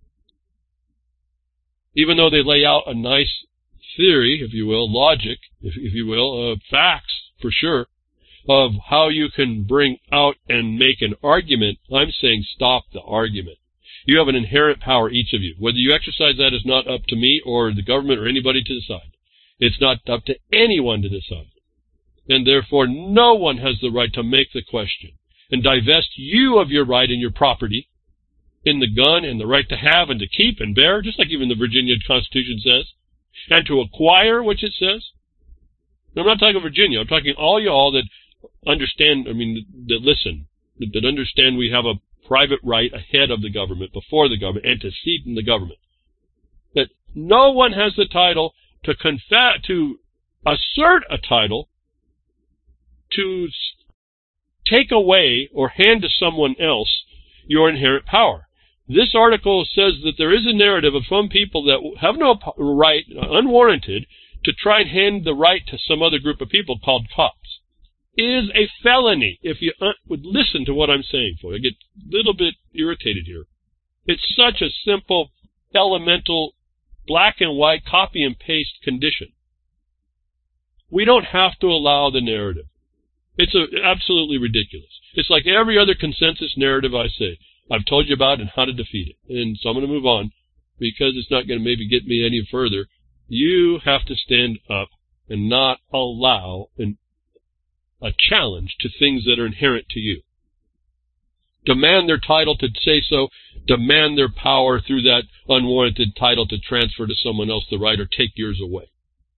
Even though they lay out a nice theory, if you will, logic, if, if you will, uh, facts, for sure, of how you can bring out and make an argument, I'm saying stop the argument. You have an inherent power, each of you. Whether you exercise that is not up to me or the government or anybody to decide. It's not up to anyone to decide. And therefore, no one has the right to make the question and divest you of your right and your property in the gun and the right to have and to keep and bear, just like even the Virginia Constitution says, and to acquire, which it says. And I'm not talking Virginia. I'm talking all y'all that understand, I mean, that listen, that understand we have a private right ahead of the government, before the government, antecedent in the government. That no one has the title to confa- to assert a title to take away or hand to someone else your inherent power. This article says that there is a narrative of some people that have no right, unwarranted, to try and hand the right to some other group of people called cops. Is a felony if you uh, would listen to what I'm saying for you. I get a little bit irritated here. It's such a simple elemental black and white copy and paste condition. We don't have to allow the narrative. It's a, absolutely ridiculous. It's like every other consensus narrative I say. I've told you about and how to defeat it. And so I'm going to move on because it's not going to maybe get me any further. You have to stand up and not allow an, a challenge to things that are inherent to you. Demand their title to say so. Demand their power through that unwarranted title to transfer to someone else the right or take yours away.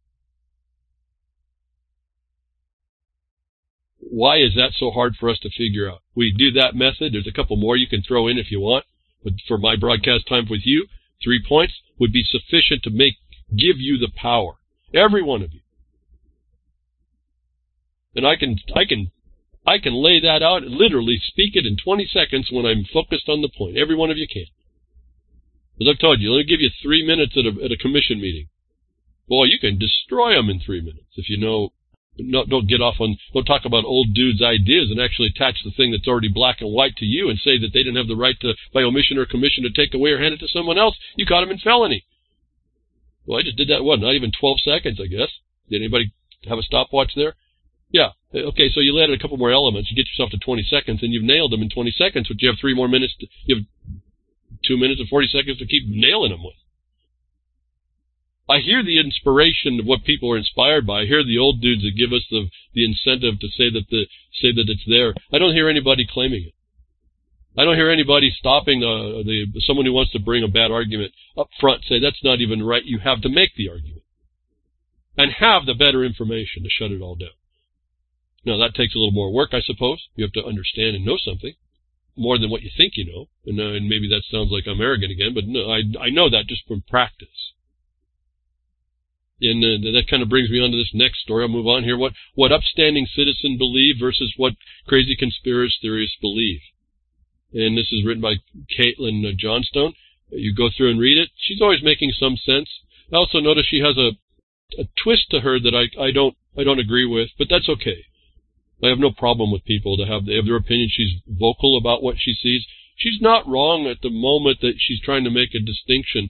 Why is that so hard for us to figure out? We do that method. There's a couple more you can throw in if you want. But for my broadcast time with you, three points would be sufficient to make give you the power. Every one of you. And I can I can I can lay that out and literally speak it in twenty seconds when I'm focused on the point. Every one of you can. As I've told you, let me give you three minutes at a at a commission meeting. Boy, you can destroy them in three minutes if you know. No, don't get off on, don't talk about old dudes' ideas and actually attach the thing that's already black and white to you and say that they didn't have the right to, by omission or commission, to take away or hand it to someone else. You caught them in felony. Well, I just did that, what, not even twelve seconds, I guess. Did anybody have a stopwatch there? Yeah. Okay, so you added a couple more elements. You get yourself to twenty seconds, and you've nailed them in twenty seconds, but you have three more minutes. To, you have two minutes and forty seconds to keep nailing them with. I hear the inspiration of what people are inspired by. I hear the old dudes that give us the the incentive to say that the say that it's there. I don't hear anybody claiming it. I don't hear anybody stopping uh, the someone who wants to bring a bad argument up front. Say that's not even right. You have to make the argument and have the better information to shut it all down. Now that takes a little more work, I suppose. You have to understand and know something more than what you think you know. And, uh, and maybe that sounds like I'm arrogant again, but no, I I know that just from practice. And uh, that kind of brings me on to this next story. I'll move on here. What what upstanding citizens believe versus what crazy conspiracy theorists believe. And this is written by Caitlin uh, Johnstone. You go through and read it. She's always making some sense. I also notice she has a a twist to her that I I don't I don't agree with, but that's okay. I have no problem with people to have they have their opinion. She's vocal about what she sees. She's not wrong at the moment that she's trying to make a distinction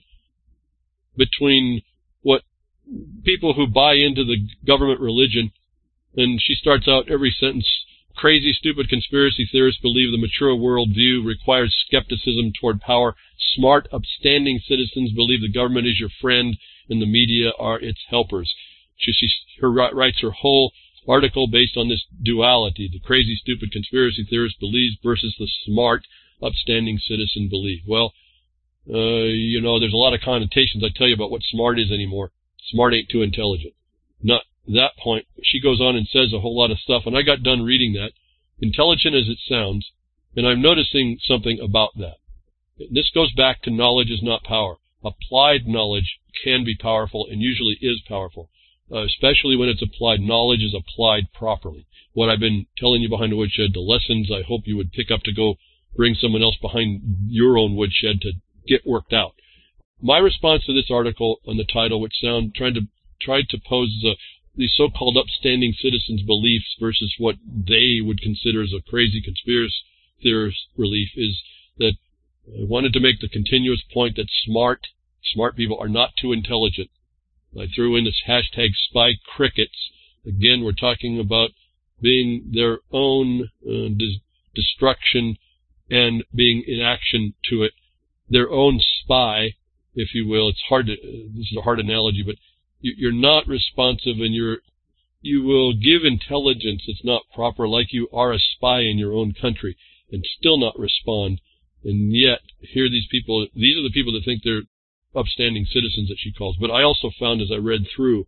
between what people who buy into the government religion, and she starts out every sentence, crazy, stupid conspiracy theorists believe the mature worldview requires skepticism toward power. Smart, upstanding citizens believe the government is your friend and the media are its helpers. She, she her, writes her whole article based on this duality, the crazy, stupid conspiracy theorist believes versus the smart, upstanding citizen believe. Well, uh, you know, there's a lot of connotations I tell you about what smart is anymore. Smart ain't too intelligent. Not that point. She goes on and says a whole lot of stuff, and I got done reading that. Intelligent as it sounds, and I'm noticing something about that. This goes back to knowledge is not power. Applied knowledge can be powerful and usually is powerful, uh, especially when it's applied. Knowledge is applied properly. What I've been telling you behind the woodshed, the lessons I hope you would pick up to go bring someone else behind your own woodshed to get worked out. My response to this article on the title, which sound trying to try to pose uh, these so-called upstanding citizens' beliefs versus what they would consider as a crazy conspiracy theorist belief, is that I wanted to make the continuous point that smart, smart people are not too intelligent. I threw in this hashtag spy crickets. Again, we're talking about being their own uh, dis- destruction and being in action to it, their own spy, if you will. It's hard to, this is a hard analogy, but you're not responsive and you're, you will give intelligence that's not proper, like you are a spy in your own country, and still not respond. And yet, here these people, these are the people that think they're upstanding citizens that she calls. But I also found as I read through,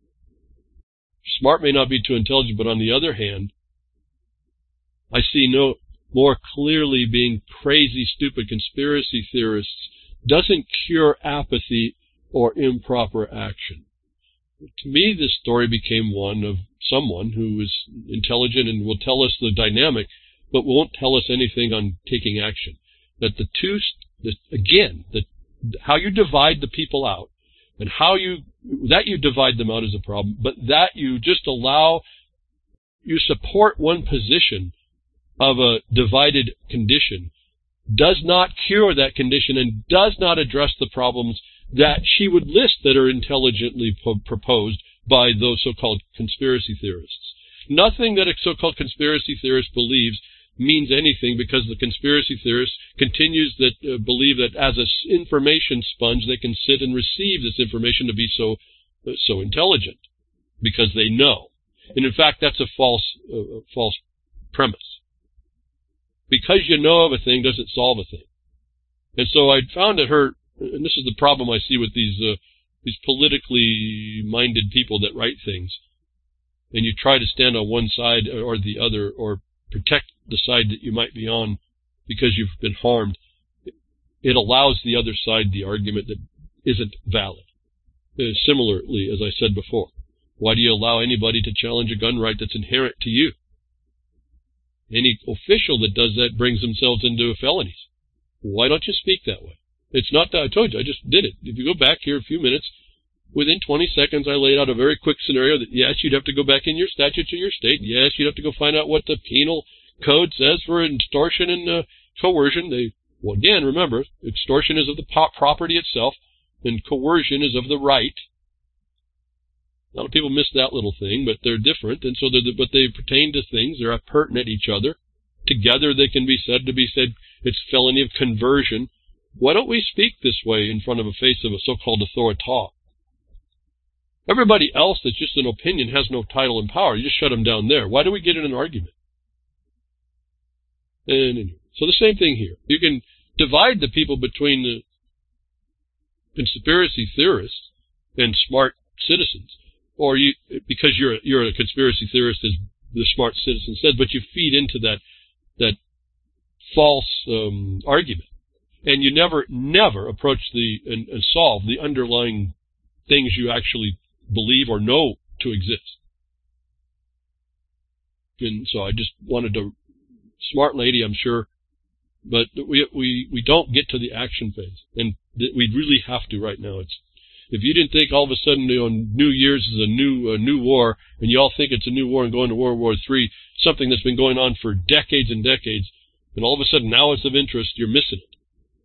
smart may not be too intelligent, but on the other hand, I see no more clearly being crazy, stupid conspiracy theorists doesn't cure apathy or improper action. To me, this story became one of someone who is intelligent and will tell us the dynamic, but won't tell us anything on taking action. That the two, the, again, the, how you divide the people out, and how you, that you divide them out is a problem, but that you just allow, you support one position of a divided condition, does not cure that condition and does not address the problems that she would list that are intelligently po- proposed by those so-called conspiracy theorists. Nothing that a so-called conspiracy theorist believes means anything, because the conspiracy theorist continues that uh, believe that as an information sponge they can sit and receive this information to be so uh, so intelligent because they know. And in fact, that's a false uh, false premise. Because you know of a thing doesn't solve a thing. And so I found that her, and this is the problem I see with these uh, these politically minded people that write things, and you try to stand on one side or the other, or protect the side that you might be on because you've been harmed, it allows the other side the argument that isn't valid. Uh, similarly, as I said before, why do you allow anybody to challenge a gun right that's inherent to you? Any official that does that brings themselves into felonies. Why don't you speak that way? It's not that I told you, I just did it. If you go back here a few minutes, within twenty seconds, I laid out a very quick scenario that, yes, you'd have to go back in your statutes of your state. Yes, you'd have to go find out what the penal code says for extortion and uh, coercion. They, well, again, remember, extortion is of the property itself, and coercion is of the right. A lot of people miss that little thing, but they're different, and so they're the, but they pertain to things. They're pertinent each other. Together, they can be said to be said it's felony of conversion. Why don't we speak this way in front of a face of a so-called authority? Everybody else that's just an opinion has no title and power. You just shut them down there. Why do we get in an argument? And so the same thing here. You can divide the people between the conspiracy theorists and smart citizens, or you because you're you're a conspiracy theorist, as the smart citizen says, but you feed into that that false um, argument, and you never never approach the and, and solve the underlying things you actually believe or know to exist. And so I just wanted to, smart lady, I'm sure, but we we we don't get to the action phase, and th- we really have to right now. It's if you didn't think all of a sudden, you know, New Year's is a new a new war, and you all think it's a new war and going to World War Three, something that's been going on for decades and decades, and all of a sudden now it's of interest, you're missing it.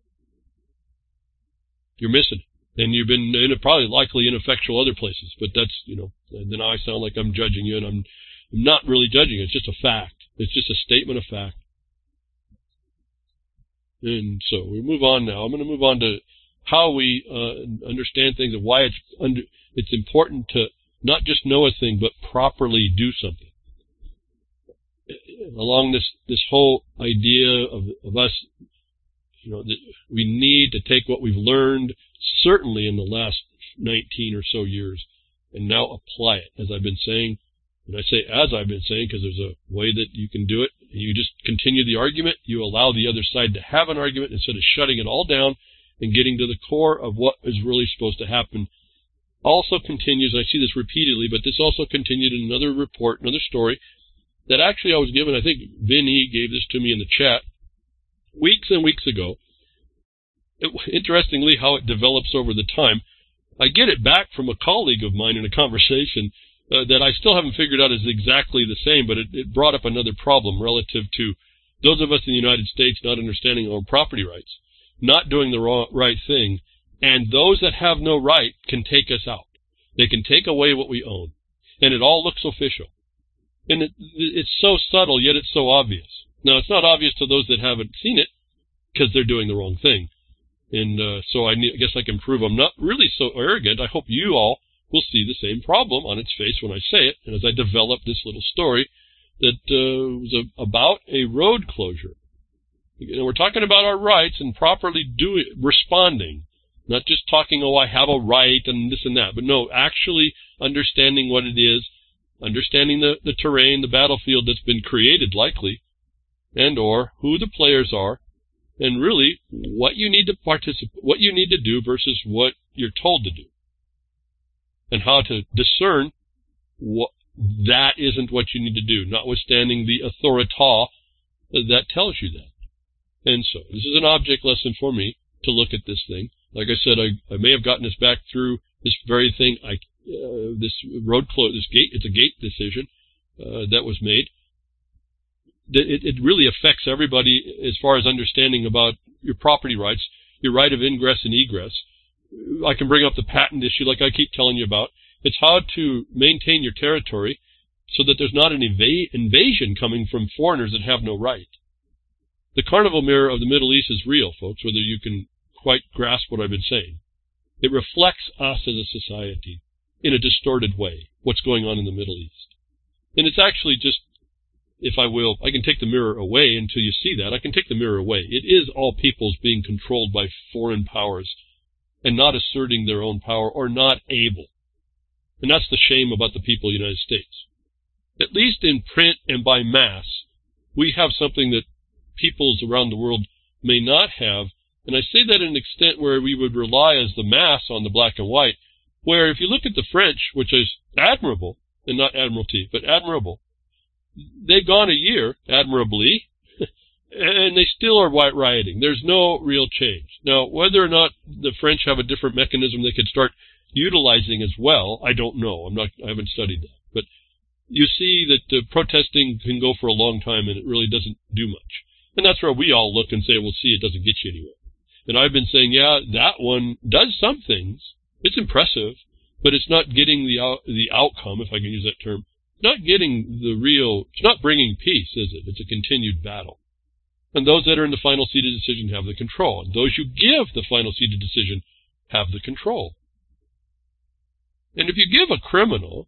You're missing it. And you've been in a, probably likely ineffectual other places, but that's, you know, and then I sound like I'm judging you, and I'm, I'm not really judging you. It's just a fact. It's just a statement of fact. And so we move on now. I'm going to move on to how we uh, understand things and why it's under, it's important to not just know a thing, but properly do something. Along this, this whole idea of, of us, you know, that we need to take what we've learned, certainly in the last nineteen or so years, and now apply it, as I've been saying. And I say as I've been saying because there's a way that you can do it. And you just continue the argument. You allow the other side to have an argument instead of shutting it all down and getting to the core of what is really supposed to happen. Also continues, I see this repeatedly, but this also continued in another report, another story, that actually I was given, I think Vinny gave this to me in the chat, weeks and weeks ago. It, interestingly, how it develops over the time. I get it back from a colleague of mine in a conversation uh, that I still haven't figured out is exactly the same, but it, it brought up another problem relative to those of us in the United States not understanding our own property rights, not doing the wrong, right thing, and those that have no right can take us out. They can take away what we own, and it all looks official. And it, it's so subtle, yet it's so obvious. Now, it's not obvious to those that haven't seen it because they're doing the wrong thing. And uh, so I, need, I guess I can prove I'm not really so arrogant. I hope you all will see the same problem on its face when I say it, and as I develop this little story that uh, was a, about a road closure. You know, we're talking about our rights and properly doing, responding, not just talking, oh, I have a right and this and that, but no, actually understanding what it is, understanding the, the terrain, the battlefield that's been created likely, and or who the players are, and really what you need to participate, what you need to do versus what you're told to do, and how to discern what that isn't what you need to do, notwithstanding the authority that tells you that. And so this is an object lesson for me to look at this thing. Like I said, I, I may have gotten this back through this very thing. I uh, this road close, this gate. It's a gate decision uh, that was made. it, it really affects everybody as far as understanding about your property rights, your right of ingress and egress. I can bring up the patent issue like I keep telling you about. It's how to maintain your territory so that there's not an inv- invasion coming from foreigners that have no right. The carnival mirror of the Middle East is real, folks, whether you can quite grasp what I've been saying. It reflects us as a society in a distorted way, what's going on in the Middle East. And it's actually just, if I will, I can take the mirror away until you see that. I can take the mirror away. It is all peoples being controlled by foreign powers and not asserting their own power or not able. And that's the shame about the people of the United States. At least in print and by mass, we have something that peoples around the world may not have. And I say that in an extent where we would rely as the mass on the black and white, where if you look at the French, which is admirable, and not admiralty, but admirable, they've gone a year, admirably, and they still are white rioting. There's no real change. Now, whether or not the French have a different mechanism they could start utilizing as well, I don't know. I'm not, I haven't studied that. But you see that uh, protesting can go for a long time and it really doesn't do much. And that's where we all look and say, well, see, it doesn't get you anywhere. And I've been saying, yeah, that one does some things. It's impressive, but it's not getting the out, the outcome, if I can use that term. It's not getting the real, it's not bringing peace, is it? It's a continued battle. And those that are in the final seat of decision have the control. And those you give the final seat of decision have the control. And if you give a criminal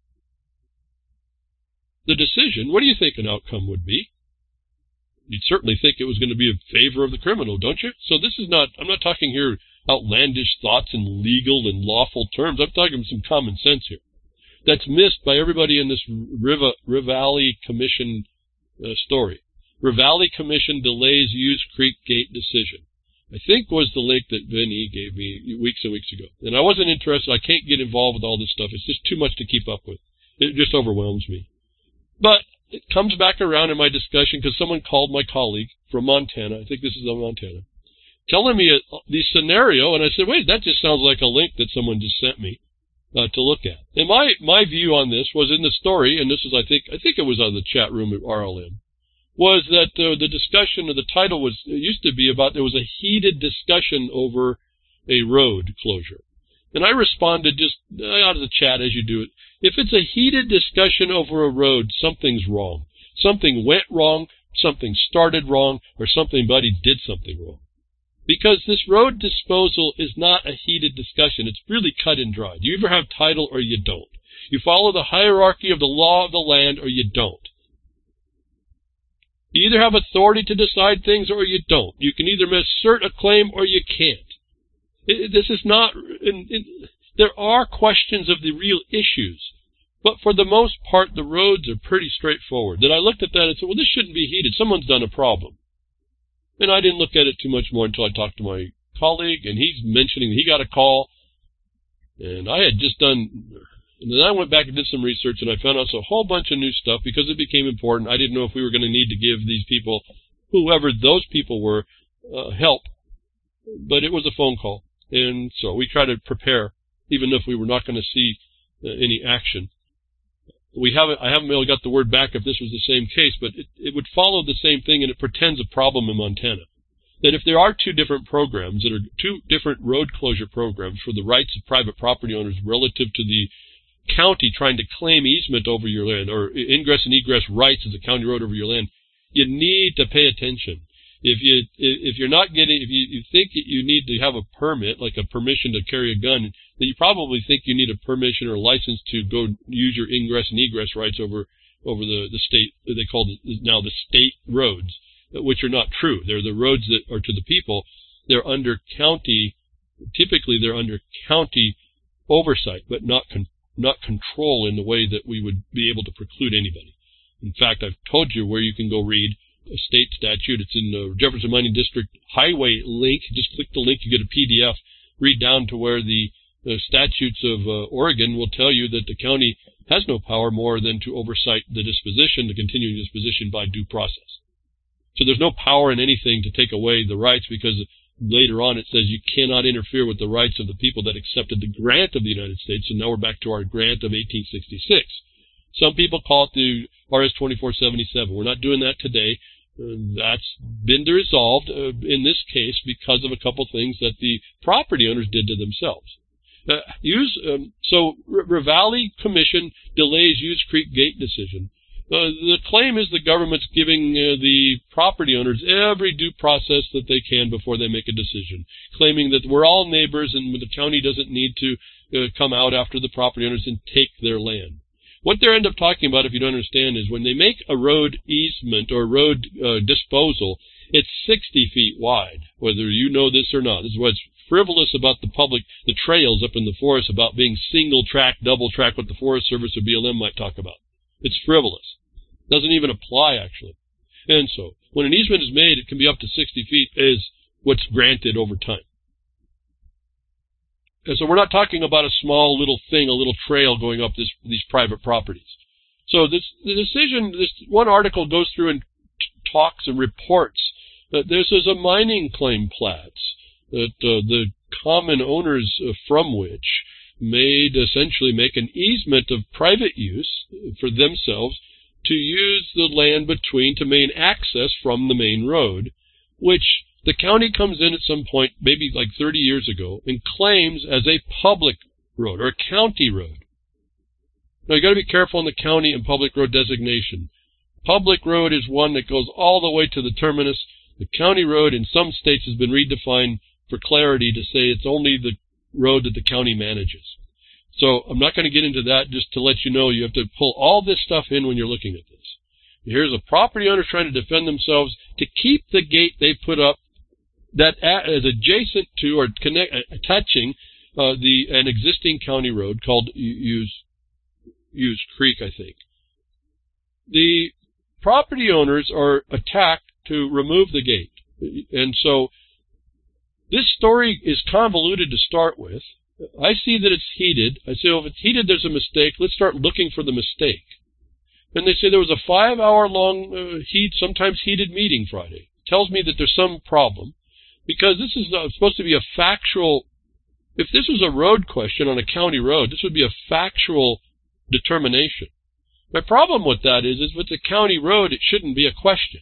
the decision, what do you think an outcome would be? You'd certainly think it was going to be in favor of the criminal, don't you? So this is not, I'm not talking here outlandish thoughts in legal and lawful terms. I'm talking some common sense here. That's missed by everybody in this Riva, Rivalli Commission uh, story. Rivalli Commission delays Hughes Creek Gate decision. I think was the link that Vinny gave me weeks and weeks ago. And I wasn't interested. I can't get involved with all this stuff. It's just too much to keep up with. It just overwhelms me. But it comes back around in my discussion because someone called my colleague from Montana. I think this is in Montana. Telling me a, the scenario, and I said, wait, that just sounds like a link that someone just sent me uh, to look at. And my, my view on this was in the story, and this is, I think, I think it was on the chat room at R L M, was that uh, the discussion, or the title was, it used to be about, there was a heated discussion over a road closure. And I responded just out of the chat as you do it. If it's a heated discussion over a road, something's wrong. Something went wrong, something started wrong, or somebody did something wrong. Because this road disposal is not a heated discussion. It's really cut and dry. You either have title or you don't. You follow the hierarchy of the law of the land or you don't. You either have authority to decide things or you don't. You can either assert a claim or you can't. It, this is not... In, in, there are questions of the real issues, but for the most part, the roads are pretty straightforward. That I looked at that and said, well, this shouldn't be heated. Someone's done a problem. And I didn't look at it too much more until I talked to my colleague, and he's mentioning that he got a call, and I had just done, and then I went back and did some research, and I found out a whole bunch of new stuff because it became important. I didn't know if we were going to need to give these people, whoever those people were, uh, help, but it was a phone call, and so we tried to prepare, even if we were not going to see uh, any action. We haven't, I haven't really got the word back if this was the same case, but it, it would follow the same thing, and it pretends a problem in Montana. That if there are two different programs, that are two different road closure programs for the rights of private property owners relative to the county trying to claim easement over your land, or ingress and egress rights as a county road over your land, you need to pay attention. If you if you're not getting, if you, you think you need to have a permit, like a permission to carry a gun, then you probably think you need a permission or a license to go use your ingress and egress rights over over the the state. They call it now the state roads, which are not true. They're the roads that are to the people. They're under county. Typically, they're under county oversight, but not con, not control in the way that we would be able to preclude anybody. In fact, I've told you where you can go read a state statute. It's in the Jefferson Mining District Highway link. Just click the link, you get a P D F. Read down to where the, the statutes of uh, Oregon will tell you that the county has no power more than to oversight the disposition, the continuing disposition by due process. So there's no power in anything to take away the rights, because later on it says you cannot interfere with the rights of the people that accepted the grant of the United States. And now we're back to our grant of eighteen sixty-six. Some people call it the R S twenty-four seventy-seven. We're not doing that today. Uh, that's been resolved uh, in this case because of a couple things that the property owners did to themselves. Uh, use um, so R- Ravalli Commission delays Hughes Creek Gate decision. Uh, the claim is the government's giving uh, the property owners every due process that they can before they make a decision, claiming that we're all neighbors and the county doesn't need to uh, come out after the property owners and take their land. What they end up talking about, if you don't understand, is when they make a road easement or road uh, disposal, it's sixty feet wide, whether you know this or not. This is what's frivolous about the public, the trails up in the forest, about being single track, double track, what the Forest Service or B L M might talk about. It's frivolous. Doesn't even apply, actually. And so, when an easement is made, it can be up to sixty feet is what's granted over time. And so we're not talking about a small little thing, a little trail going up this, these private properties. So this, the decision, this one article goes through and t- talks and reports that this is a mining claim plats, that uh, the common owners uh, from which made essentially make an easement of private use for themselves to use the land between to main access from the main road, which the county comes in at some point, maybe like thirty years ago, and claims as a public road or a county road. Now, you got to be careful on the county and public road designation. Public road is one that goes all the way to the terminus. The county road in some states has been redefined for clarity to say it's only the road that the county manages. So I'm not going to get into that, just to let you know you have to pull all this stuff in when you're looking at this. Here's a property owner trying to defend themselves to keep the gate they put up that is adjacent to or connect, uh, touching uh, the an existing county road called Hughes Hughes Creek, I think. The property owners are attacked to remove the gate. And so this story is convoluted to start with. I see that it's heated. I say, well, if it's heated, there's a mistake. Let's start looking for the mistake. And they say there was a five-hour-long, uh, heat, sometimes heated meeting Friday. Tells me that there's some problem, because this is uh, supposed to be a factual. If this was a road question on a county road, this would be a factual determination. My problem with that is, is with the county road, it shouldn't be a question.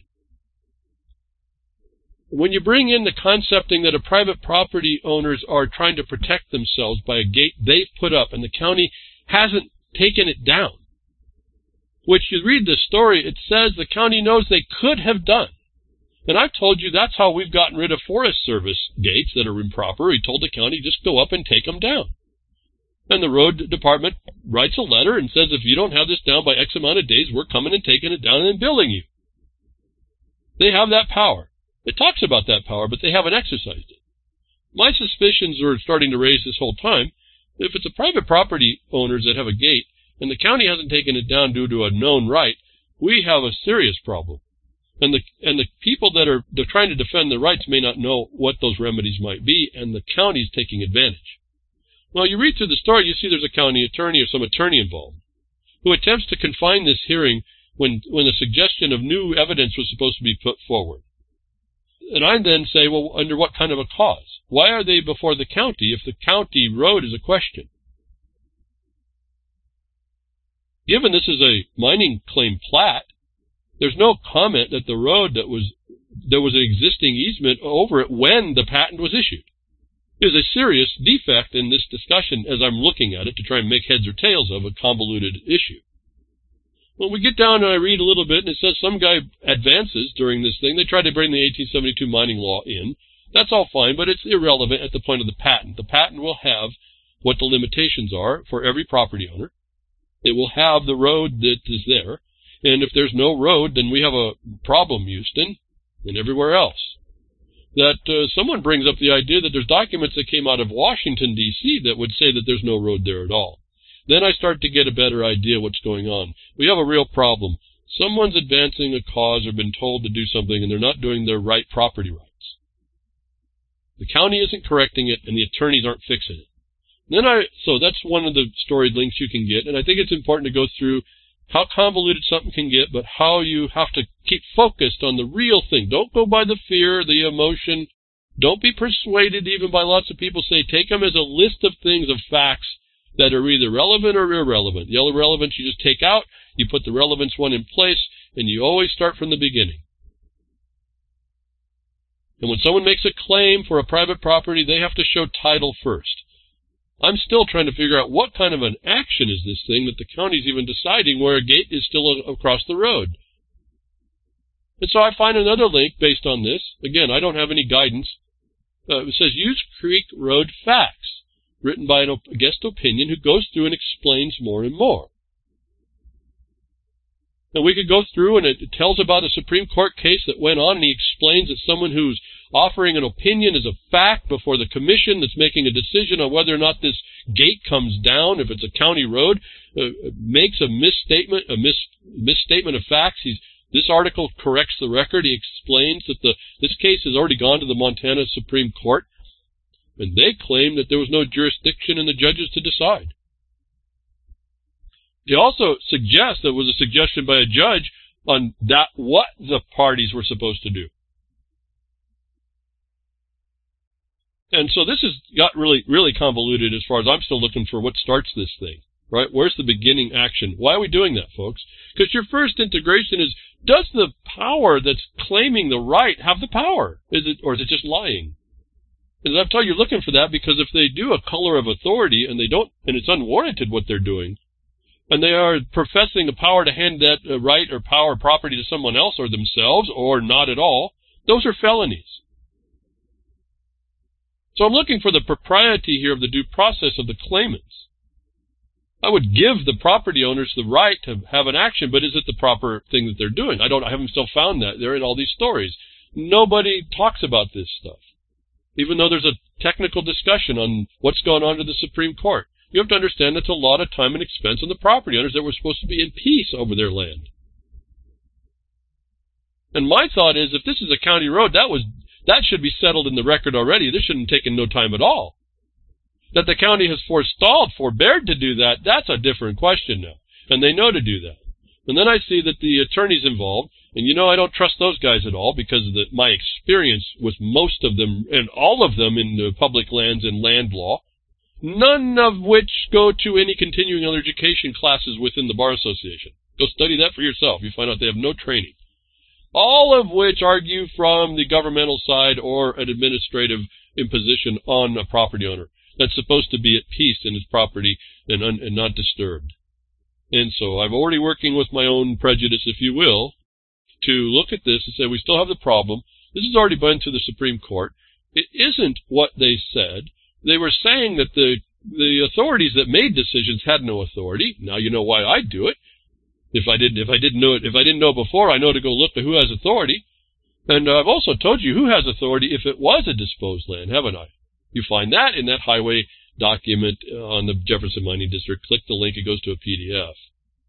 When you bring in the concepting that a private property owners are trying to protect themselves by a gate they've put up and the county hasn't taken it down, which you read the story, it says the county knows they could have done. And I've told you that's how we've gotten rid of Forest Service gates that are improper. We told the county just go up and take them down. And the road department writes a letter and says if you don't have this down by X amount of days, we're coming and taking it down and then billing you. They have that power. It talks about that power, but they haven't exercised it. My suspicions are starting to raise this whole time. If it's a private property owners that have a gate and the county hasn't taken it down due to a known right, we have a serious problem. And the and the people that are they're trying to defend their rights may not know what those remedies might be, and the county's taking advantage. Well, you read through the story, you see there's a county attorney or some attorney involved who attempts to confine this hearing when when the suggestion of new evidence was supposed to be put forward. And I then say, well, under what kind of a cause? Why are they before the county if the county road is a question? Given this is a mining claim plat, there's no comment that the road that was, there was an existing easement over it when the patent was issued. There's a serious defect in this discussion as I'm looking at it to try and make heads or tails of a convoluted issue. When we get down and I read a little bit and it says some guy advances during this thing, they try to bring the eighteen seventy-two mining law in. That's all fine, but it's irrelevant at the point of the patent. The patent will have what the limitations are for every property owner. It will have the road that is there. And if there's no road, then we have a problem, Houston, and everywhere else. That uh, someone brings up the idea that there's documents that came out of Washington, D C that would say that there's no road there at all. Then I start to get a better idea what's going on. We have a real problem. Someone's advancing a cause or been told to do something, and they're not doing their right property rights. The county isn't correcting it, and the attorneys aren't fixing it. Then I, so that's one of the story links you can get, and I think it's important to go through how convoluted something can get, but how you have to keep focused on the real thing. Don't go by the fear, the emotion. Don't be persuaded even by lots of people say, take them as a list of things, of facts that are either relevant or irrelevant. The irrelevant you just take out. you put the relevance one in place, and you always start from the beginning. And when someone makes a claim for a private property, they have to show title first. I'm still trying to figure out what kind of an action is this thing that the county's even deciding where a gate is still a- across the road. And so I find another link based on this. Again, I don't have any guidance. Uh, it says, use Creek Road Facts, written by an op- a guest opinion who goes through and explains more and more. And we could go through, and it tells about a Supreme Court case that went on, and he explains that someone who's offering an opinion as a fact before the commission that's making a decision on whether or not this gate comes down, if it's a county road, uh, makes a misstatement, a mis misstatement of facts. He's This article corrects the record. He explains that the this case has already gone to the Montana Supreme Court, and they claim that there was no jurisdiction in the judges to decide. He also suggests that it was a suggestion by a judge on that what the parties were supposed to do. And so this has got really, really convoluted as far as I'm still looking for what starts this thing, right? Where's the beginning action? Why are we doing that, folks? Because your first integration is, does the power that's claiming the right have the power? Is it, or is it just lying? And I'm telling you, you're looking for that because if they do a color of authority and they don't, and it's unwarranted what they're doing, and they are professing the power to hand that uh, right or power or property to someone else or themselves or not at all, those are felonies. So I'm looking for the propriety here of the due process of the claimants. I would give the property owners the right to have an action, but is it the proper thing that they're doing? I don't, I haven't still found that. They're in all these stories. Nobody talks about this stuff, even though there's a technical discussion on what's going on to the Supreme Court. You have to understand that's a lot of time and expense on the property owners that were supposed to be in peace over their land. And my thought is, if this is a county road, that was that should be settled in the record already. This shouldn't have taken no time at all. That the county has forestalled, forbeared to do that, that's a different question now. And they know to do that. And then I see that the attorneys involved, and you know I don't trust those guys at all because of the, my experience with most of them, and all of them in the public lands and land law, none of which go to any continuing education classes within the Bar Association. Go study that for yourself. You find out they have no training. All of which argue from the governmental side or an administrative imposition on a property owner that's supposed to be at peace in his property and, un and not disturbed. And so I'm already working with my own prejudice, if you will, to look at this and say we still have the problem. This has already been to the Supreme Court. It isn't what they said. They were saying that the the authorities that made decisions had no authority. Now you know why I do it. If I didn't, if I didn't know it, if I didn't know before, I know to go look at who has authority. And uh, I've also told you who has authority if it was a disposed land, haven't I? You find that in that highway document on the Jefferson Mining District. Click the link; it goes to a P D F.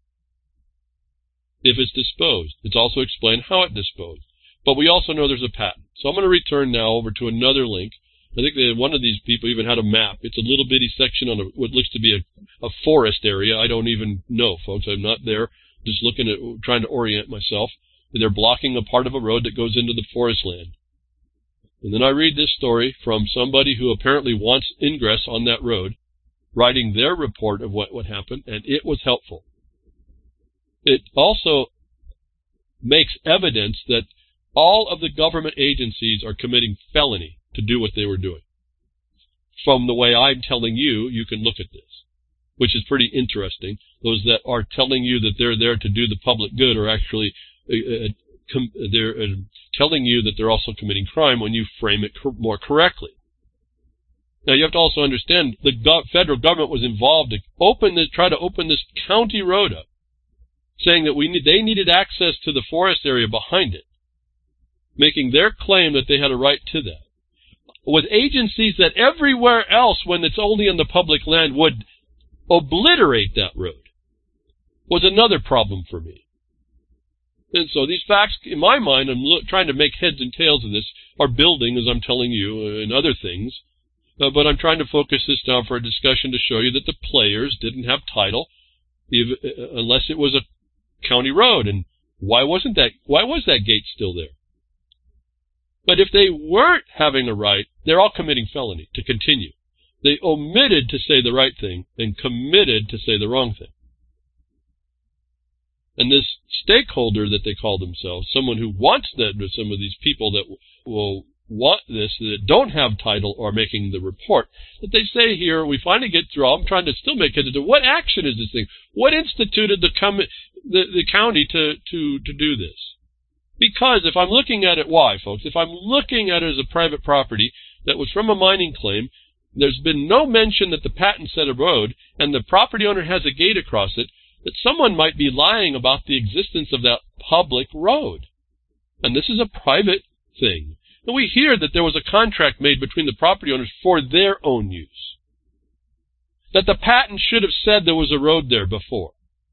If it's disposed, it's also explained how it disposed. But we also know there's a patent. So I'm going to return now over to another link. I think that one of these people even had a map. It's a little bitty section on a, what looks to be a, a forest area. I don't even know, folks. I'm not there. Just looking at, trying to orient myself. They're blocking a part of a road that goes into the forest land. And then I read this story from somebody who apparently wants ingress on that road, writing their report of what, what happened, and it was helpful. It also makes evidence that all of the government agencies are committing felony to do what they were doing. From the way I'm telling you, you can look at this, which is pretty interesting. Those that are telling you that they're there to do the public good are actually uh, com they're uh, telling you that they're also committing crime when you frame it cor more correctly. Now you have to also understand the go federal government was involved to open this, try to open this county road up, saying that we need, they needed access to the forest area behind it, making their claim that they had a right to that. With agencies that everywhere else, when it's only on the public land, would obliterate that road, was another problem for me. And so these facts, in my mind, I'm trying to make heads and tails of this, are building, as I'm telling you, uh, and other things. Uh, but I'm trying to focus this down for a discussion to show you that the players didn't have title, if, uh, unless it was a county road. And why wasn't that? Why was that gate still there? But if they weren't having a right, they're all committing felony to continue. They omitted to say the right thing and committed to say the wrong thing. And this stakeholder that they call themselves, someone who wants that, some of these people that will want this, that don't have title or making the report, that they say here, we finally get through, I'm trying to still make it into what action is this thing? What instituted the, com- the, the county to, to, to do this? Because if I'm looking at it, why, folks? If I'm looking at it as a private property that was from a mining claim, there's been no mention that the patent set a road, and the property owner has a gate across it, that someone might be lying about the existence of that public road. And this is a private thing. And we hear that there was a contract made between the property owners for their own use. That the patent should have said there was a road there before.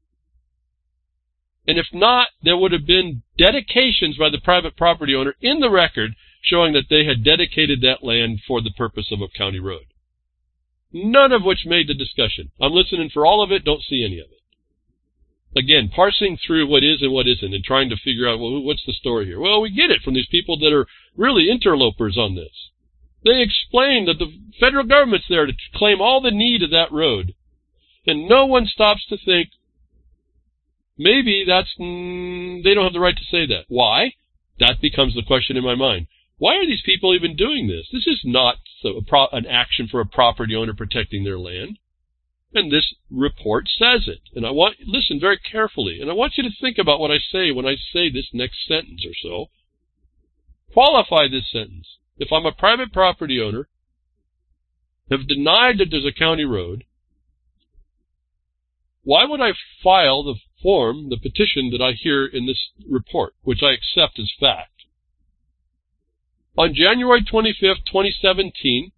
And if not, there would have been dedications by the private property owner in the record showing that they had dedicated that land for the purpose of a county road. None of which made the discussion. I'm listening for all of it, don't see any of it. Again, parsing through what is and what isn't and trying to figure out, well, what's the story here? Well, we get it from these people that are really interlopers on this. They explain that the federal government's there to claim all the need of that road. And no one stops to think, maybe that's, mm, they don't have the right to say that. Why? That becomes the question in my mind. Why are these people even doing this? This is not so, a pro, an action for a property owner protecting their land. And this report says it. And I want, listen very carefully. And I want you to think about what I say when I say this next sentence or so. Qualify this sentence. If I'm a private property owner, have denied that there's a county road, why would I file the form, the petition that I hear in this report, which I accept as fact? On January twenty-fifth, twenty seventeen,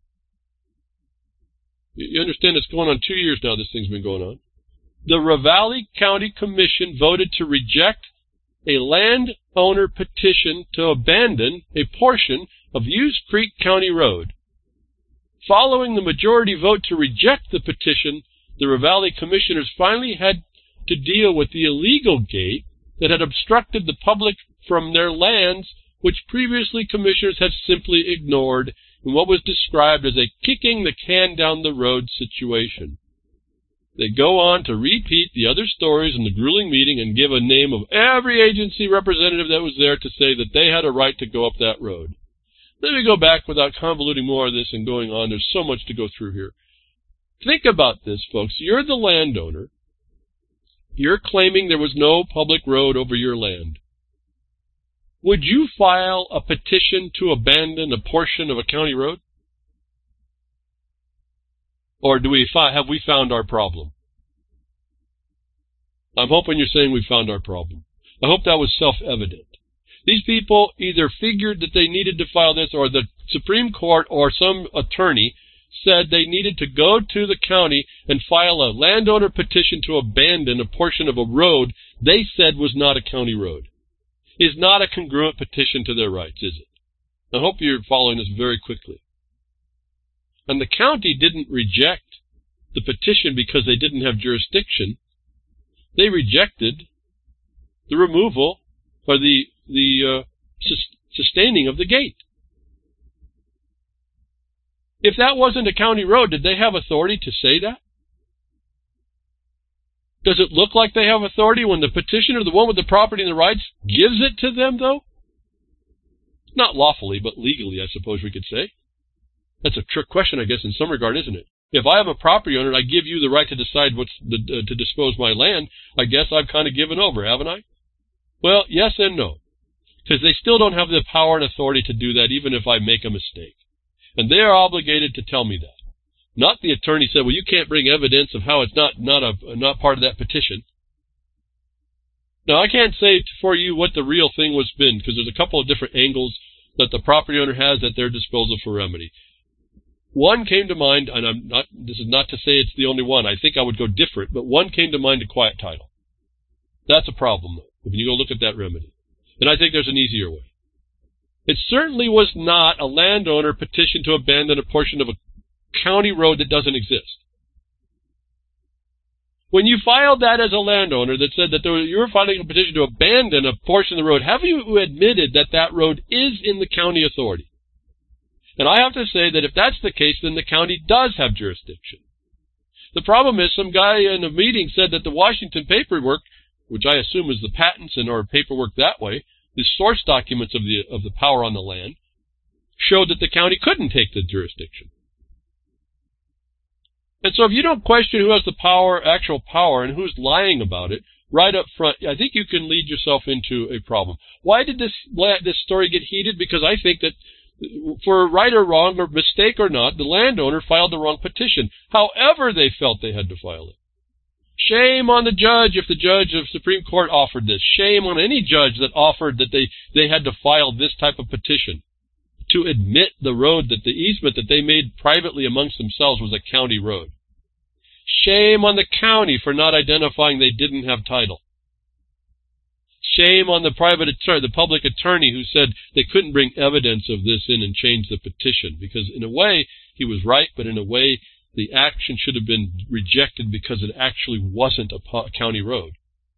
you understand it's going on two years now, this thing's been going on, the Ravalli County Commission voted to reject a landowner petition to abandon a portion of Hughes Creek County Road. Following the majority vote to reject the petition, the Ravalli Commissioners finally had to deal with the illegal gate that had obstructed the public from their lands, which previously commissioners had simply ignored in what was described as a kicking the can down the road situation. They go on to repeat the other stories in the grueling meeting and give a name of every agency representative that was there to say that they had a right to go up that road. Let me go back without convoluting more of this and going on. There's so much to go through here. Think about this, folks. You're the landowner. You're claiming there was no public road over your land. Would you file a petition to abandon a portion of a county road? Or do we fi- have we found our problem? I'm hoping you're saying we found our problem. I hope that was self-evident. These people either figured that they needed to file this, or the Supreme Court or some attorney said they needed to go to the county and file a landowner petition to abandon a portion of a road they said was not a county road. Is not a congruent petition to their rights, is it? I hope you're following this very quickly. And the county didn't reject the petition because they didn't have jurisdiction. They rejected the removal or the the uh, sus- sustaining of the gate. If that wasn't a county road, did they have authority to say that? Does it look like they have authority when the petitioner, the one with the property and the rights, gives it to them, though? Not lawfully, but legally, I suppose we could say. That's a trick question, I guess, in some regard, isn't it? If I am a property owner and I give you the right to decide what's the, uh, to dispose my land, I guess I've kind of given over, haven't I? Well, yes and no. Because they still don't have the power and authority to do that, even if I make a mistake. And they are obligated to tell me that. Not the attorney said, well, you can't bring evidence of how it's not not a not part of that petition. Now, I can't say for you what the real thing was been, because there's a couple of different angles that the property owner has at their disposal for remedy. One came to mind, and I'm not. This is not to say it's the only one. I think I would go different, but one came to mind: a quiet title. That's a problem, though, when you go look at that remedy. And I think there's an easier way. It certainly was not a landowner petition to abandon a portion of a county road that doesn't exist. When you filed that as a landowner that said that there was, you were filing a petition to abandon a portion of the road, have you admitted that that road is in the county authority? And I have to say that if that's the case, then the county does have jurisdiction. The problem is some guy in a meeting said that the Washington paperwork which I assume is the patents and or paperwork that way, the source documents of the of the power on the land, showed that the county couldn't take the jurisdiction. And so if you don't question who has the power, actual power, and who's lying about it, right up front, I think you can lead yourself into a problem. Why did this this story get heated? Because I think that, for right or wrong, or mistake or not, the landowner filed the wrong petition, however they felt they had to file it. Shame on the judge if the judge of Supreme Court offered this. Shame on any judge that offered that they, they had to file this type of petition to admit the road, that the easement that they made privately amongst themselves was a county road. Shame on the county for not identifying they didn't have title. Shame on the private attorney, the public attorney who said they couldn't bring evidence of this in and change the petition, because in a way he was right, but in a way the action should have been rejected because it actually wasn't a county road.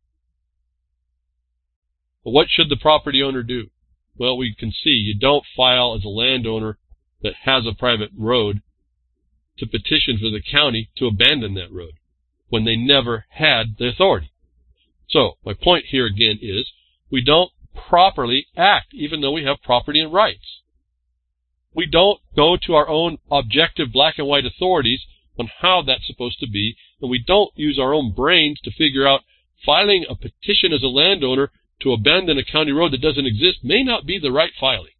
But what should the property owner do? Well, we can see you don't file as a landowner that has a private road to petition for the county to abandon that road when they never had the authority. So, my point here again is, we don't properly act even though we have property and rights. We don't go to our own objective black and white authorities on how that's supposed to be, and we don't use our own brains to figure out filing a petition as a landowner to abandon a county road that doesn't exist may not be the right filing.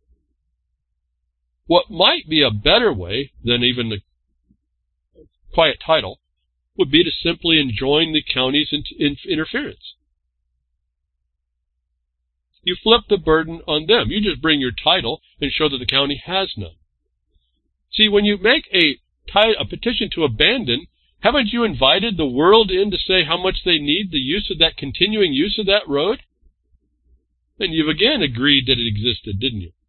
What might be a better way than even the quiet title would be to simply enjoin the county's in in interference. You flip the burden on them. You just bring your title and show that the county has none. See, when you make a, a petition to abandon, haven't you invited the world in to say how much they need the use of that continuing use of that road? And you've again agreed that it existed, didn't you?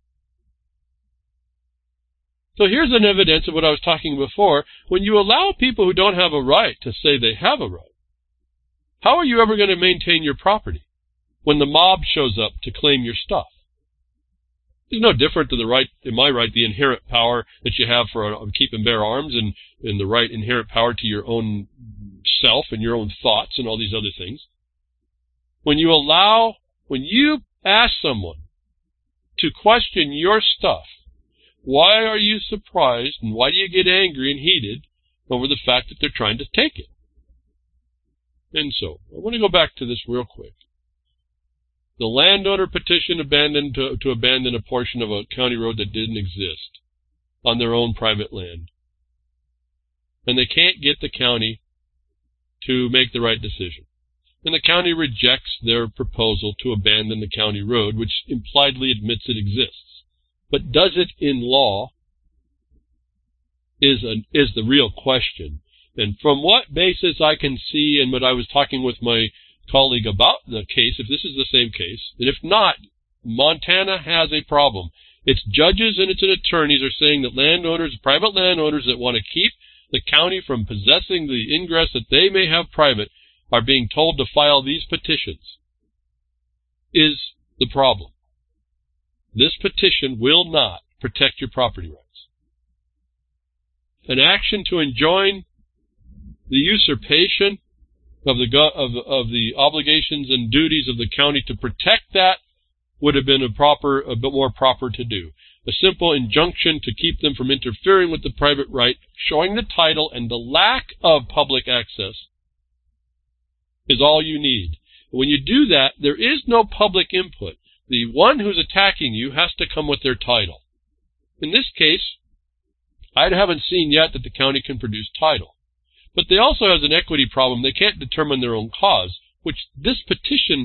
So here's an evidence of what I was talking before. When you allow people who don't have a right to say they have a right, how are you ever going to maintain your property when the mob shows up to claim your stuff? It's no different than the right, in my right, the inherent power that you have for uh, keep and bear arms, and, and the right inherent power to your own self and your own thoughts and all these other things. When you allow, when you ask someone to question your stuff, why are you surprised and why do you get angry and heated over the fact that they're trying to take it? And so, I want to go back to this real quick. The landowner petitioned abandoned to, to abandon a portion of a county road that didn't exist on their own private land. And they can't get the county to make the right decision. And the county rejects their proposal to abandon the county road, which impliedly admits it exists. But does it in law is, a, is the real question. And from what basis I can see, and what I was talking with my colleague about the case, if this is the same case, and if not, Montana has a problem. Its judges and its attorneys are saying that landowners, private landowners that want to keep the county from possessing the ingress that they may have private, are being told to file these petitions. Is the problem. This petition will not protect your property rights. An action to enjoin the usurpation of the of of the obligations and duties of the county to protect that would have been a proper, a bit more proper to do. A simple injunction to keep them from interfering with the private right, showing the title and the lack of public access, is all you need. When you do that, there is no public input. The one who's attacking you has to come with their title. In this case, I haven't seen yet that the county can produce title. But they also have an equity problem. They can't determine their own cause, which this petition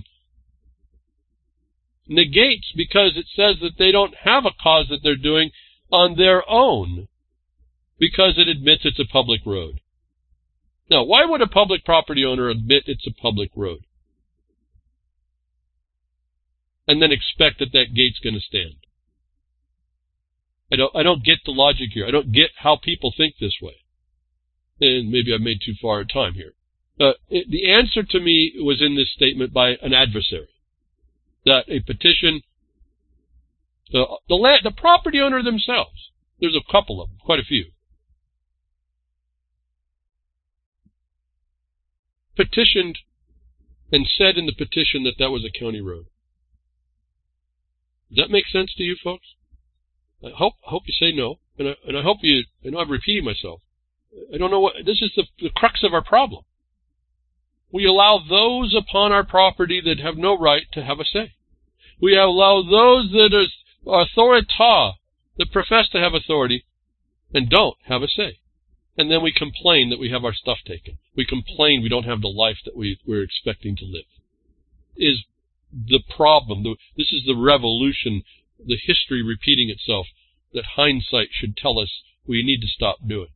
negates because it says that they don't have a cause that they're doing on their own because it admits it's a public road. Now, why would a public property owner admit it's a public road and then expect that that gate's going to stand? I don't, I don't get the logic here. I don't get how people think this way. And maybe I've made too far a time here. Uh, it, the answer to me was in this statement by an adversary, that a petition, uh, the land, the property owner themselves, there's a couple of them, quite a few, petitioned and said in the petition that that was a county road. Does that make sense to you folks? I hope I hope you say no, and I, and I hope you, and I'm repeating myself. I don't know what, this is the, the crux of our problem. We allow those upon our property that have no right to have a say. We allow those that are authorita, that profess to have authority, and don't have a say. And then we complain that we have our stuff taken. We complain we don't have the life that we, we're expecting to live. Is the problem. The, this is the revolution, the history repeating itself, that hindsight should tell us we need to stop doing.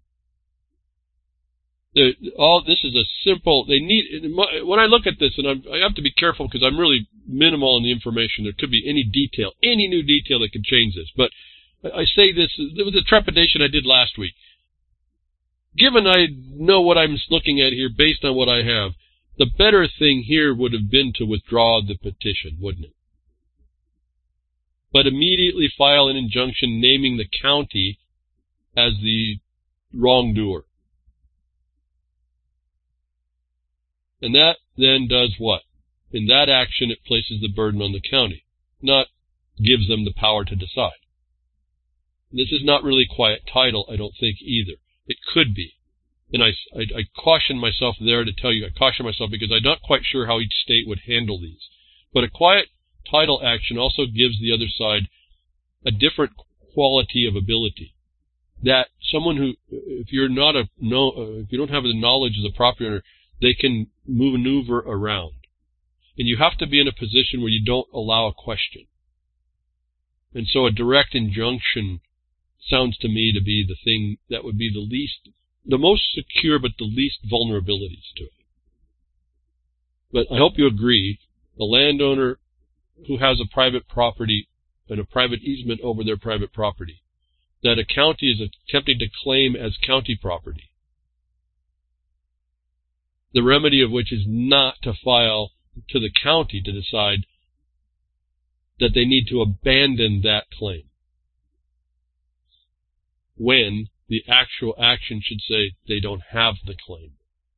The, all this is a simple, they need, when I look at this, and I'm, I have to be careful because I'm really minimal in the information. There could be any detail, any new detail that could change this. But I say this, there was a trepidation I did last week. Given I know what I'm looking at here based on what I have, the better thing here would have been to withdraw the petition, wouldn't it? But immediately file an injunction naming the county as the wrongdoer. And that then does what? In that action, it places the burden on the county, not gives them the power to decide. This is not really quiet title, I don't think, either. It could be. And I, I, I caution myself there to tell you, I caution myself because I'm not quite sure how each state would handle these. But a quiet title action also gives the other side a different quality of ability. That someone who, if you're not a, no, uh, if you don't have the knowledge of the property owner, they can maneuver around. And you have to be in a position where you don't allow a question. And so a direct injunction sounds to me to be the thing that would be the least, the most secure, but the least vulnerabilities to it. But I hope you agree, the landowner who has a private property and a private easement over their private property, that a county is attempting to claim as county property, the remedy of which is not to file to the county to decide that they need to abandon that claim, when the actual action should say they don't have the claim.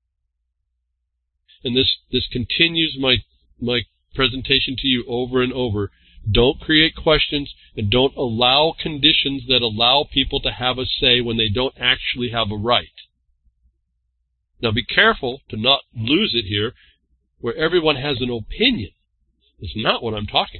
And this, this continues my, my presentation to you over and over. Don't create questions and don't allow conditions that allow people to have a say when they don't actually have a right. Now be careful to not lose it here where everyone has an opinion. It's not what I'm talking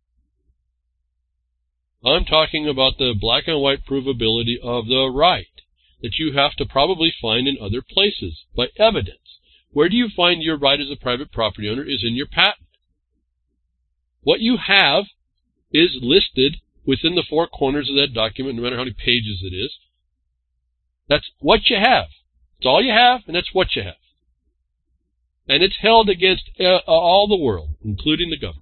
about. I'm talking about the black and white provability of the right that you have to probably find in other places by evidence. Where do you find your right as a private property owner is in your patent. What you have is listed within the four corners of that document, no matter how many pages it is. That's what you have. It's all you have, and that's what you have. And it's held against uh, all the world, including the government.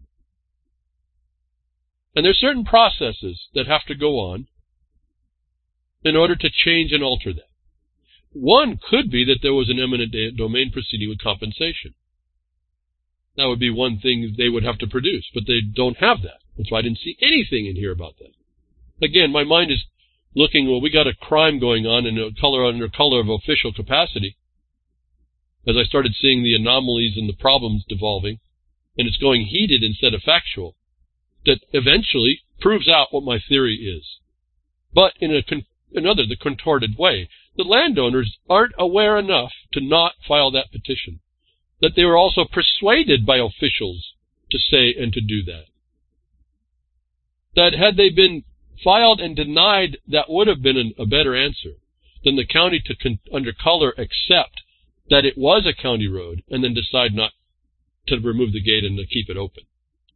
And there's certain processes that have to go on in order to change and alter that. One could be that there was an eminent domain proceeding with compensation. That would be one thing they would have to produce, but they don't have that. That's why I didn't see anything in here about that. Again, my mind is looking, well, we got a crime going on in a color under color of official capacity. As I started seeing the anomalies and the problems devolving, and it's going heated instead of factual, that eventually proves out what my theory is. But in a con- another, the contorted way, the landowners aren't aware enough to not file that petition, that they were also persuaded by officials to say and to do that. That had they been filed and denied, that would have been an, a better answer than the county to, con- under color, accept that it was a county road and then decide not to remove the gate and to keep it open.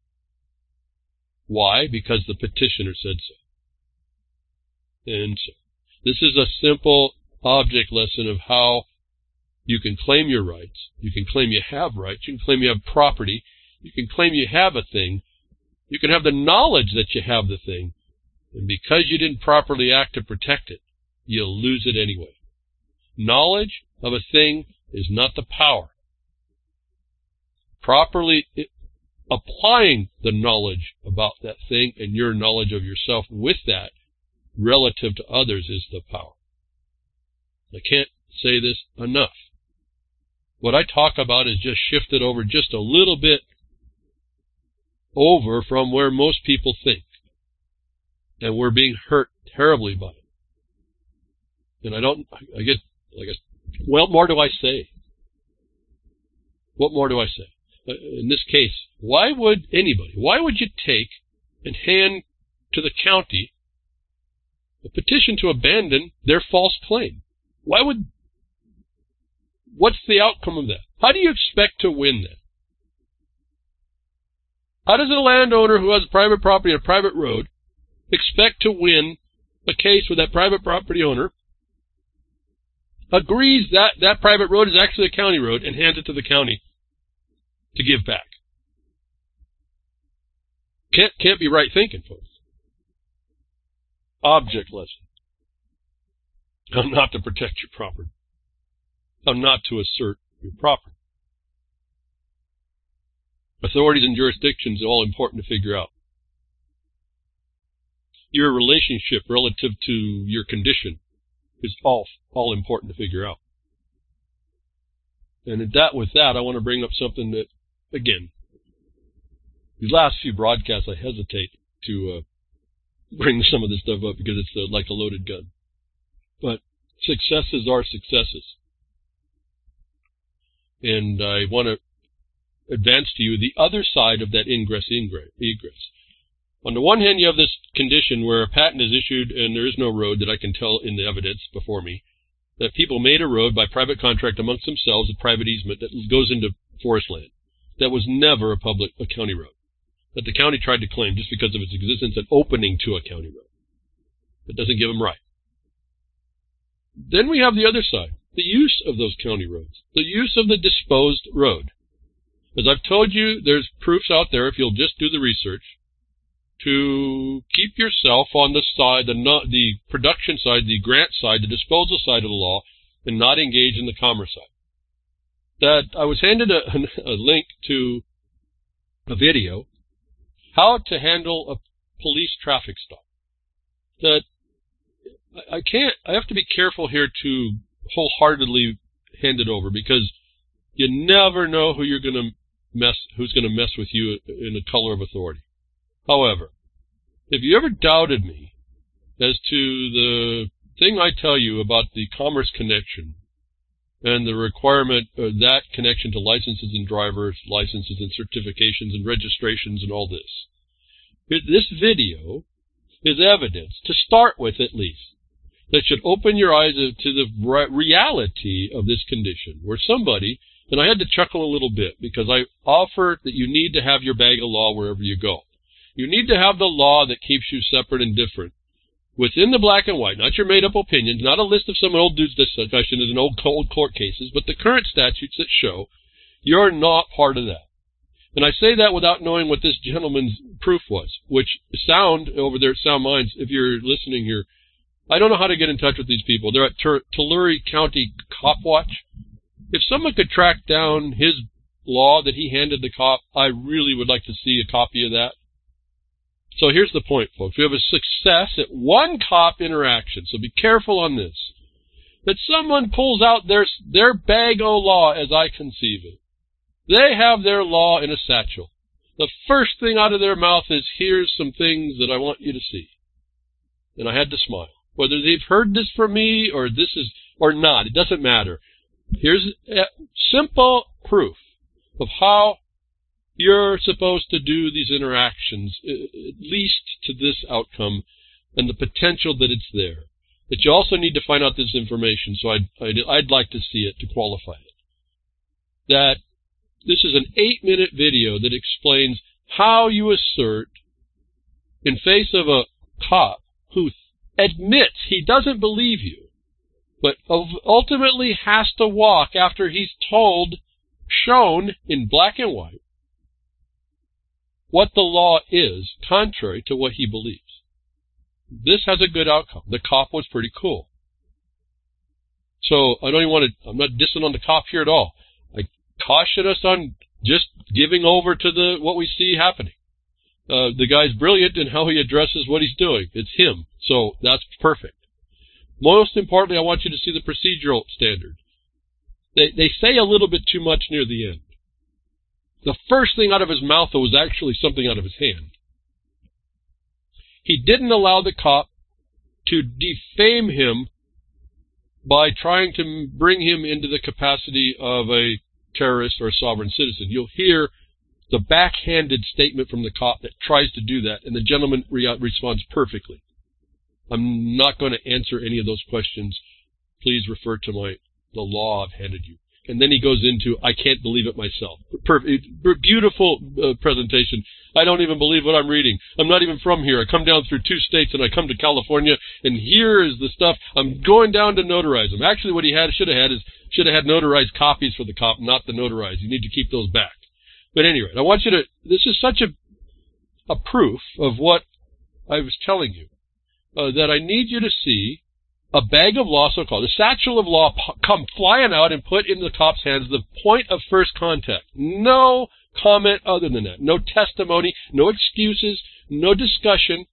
Why? Because the petitioner said so. And so, this is a simple object lesson of how you can claim your rights. You can claim you have rights. You can claim you have property. You can claim you have a thing. You can have the knowledge that you have the thing. And because you didn't properly act to protect it, you'll lose it anyway. Knowledge of a thing is not the power. Properly applying the knowledge about that thing and your knowledge of yourself with that relative to others is the power. I can't say this enough. What I talk about is just shifted over just a little bit over from where most people think. And we're being hurt terribly by it. And I don't, I get, like, I, what more do I say? What more do I say? In this case, why would anybody, why would you take and hand to the county a petition to abandon their false claim? Why would, what's the outcome of that? How do you expect to win that? How does a landowner who has private property on a private road expect to win a case where that private property owner agrees that that private road is actually a county road and hands it to the county to give back? Can't, can't be right thinking, folks. Object lesson. How not to protect your property. How not to assert your property. Authorities and jurisdictions are all important to figure out. Your relationship relative to your condition is all, all important to figure out. And that, with that, I want to bring up something that, again, these last few broadcasts I hesitate to uh, bring some of this stuff up because it's uh, like a loaded gun. But successes are successes. And I want to advance to you the other side of that ingress egress. On the one hand, you have this condition where a patent is issued and there is no road that I can tell in the evidence before me, that people made a road by private contract amongst themselves, a private easement that goes into forest land. That was never a public, a county road, that the county tried to claim just because of its existence an opening to a county road. That doesn't give them right. Then we have the other side, the use of those county roads, the use of the disposed road. As I've told you, there's proofs out there, if you'll just do the research, to keep yourself on the side, the, not, the production side, the grant side, the disposal side of the law, and not engage in the commerce side. That I was handed a, a link to a video, how to handle a police traffic stop. That I can't, I have to be careful here to wholeheartedly hand it over, because you never know who you're going to mess, who's going to mess with you in the color of authority. However, if you ever doubted me as to the thing I tell you about the commerce connection and the requirement of that connection to licenses and driver's licenses and certifications and registrations and all this, this video is evidence, to start with at least, that should open your eyes to the reality of this condition, where somebody, and I had to chuckle a little bit because I offer that you need to have your bag of law wherever you go. You need to have the law that keeps you separate and different, within the black and white, not your made-up opinions, not a list of some old dude's discussion in old cold court cases, but the current statutes that show you're not part of that. And I say that without knowing what this gentleman's proof was, which sound over there at Sound Minds, if you're listening here, I don't know how to get in touch with these people. They're at Tur- Tulare County Cop Watch. If someone could track down his law that he handed the cop, I really would like to see a copy of that. So here's the point, folks. We have a success at one cop interaction, so be careful on this. That someone pulls out their, their bag of law as I conceive it. They have their law in a satchel. The first thing out of their mouth is, here's some things that I want you to see. And I had to smile. Whether they've heard this from me or this is, or not, it doesn't matter. Here's a simple proof of how you're supposed to do these interactions, at least to this outcome, and the potential that it's there. But you also need to find out this information, so I'd, I'd, I'd like to see it to qualify it. That this is an eight-minute video that explains how you assert, in face of a cop who admits he doesn't believe you, but ultimately has to walk after he's told, shown in black and white, what the law is, contrary to what he believes. This has a good outcome. The cop was pretty cool. So I don't even want to, I'm not dissing on the cop here at all. I caution us on just giving over to the what we see happening. Uh, the guy's brilliant in how he addresses what he's doing. It's him. So that's perfect. Most importantly, I want you to see the procedural standard. They, they say a little bit too much near the end. The first thing out of his mouth was actually something out of his hand. He didn't allow the cop to defame him by trying to bring him into the capacity of a terrorist or a sovereign citizen. You'll hear the backhanded statement from the cop that tries to do that, and the gentleman re- responds perfectly. I'm not going to answer any of those questions. Please refer to my the law I've handed you. And then he goes into, I can't believe it myself. Perfect, beautiful uh, presentation. I don't even believe what I'm reading. I'm not even from here. I come down through two states and I come to California, and here is the stuff. I'm going down to notarize them. Actually, what he had should have had is should have had notarized copies for the cop, not the notarized. You need to keep those back. But anyway, I want you to. This is such a a proof of what I was telling you uh, that I need you to see a bag of law, so-called, a satchel of law, p- come flying out and put into the cop's hands the point of first contact. No comment other than that. No testimony, no excuses, no discussion.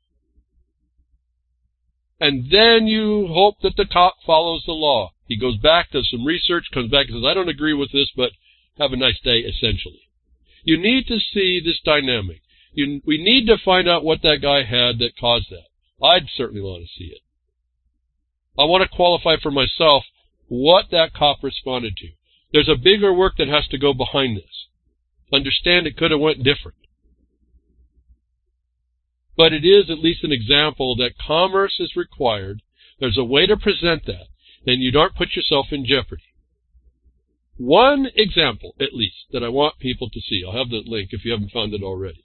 And then you hope that the cop follows the law. He goes back, does some research, comes back and says, I don't agree with this, but have a nice day, essentially. You need to see this dynamic. You, we need to find out what that guy had that caused that. I'd certainly want to see it. I want to qualify for myself what that cop responded to. There's a bigger work that has to go behind this. Understand it could have went different. But it is at least an example that commerce is required. There's a way to present that, and you don't put yourself in jeopardy. One example, at least, that I want people to see. I'll have the link if you haven't found it already.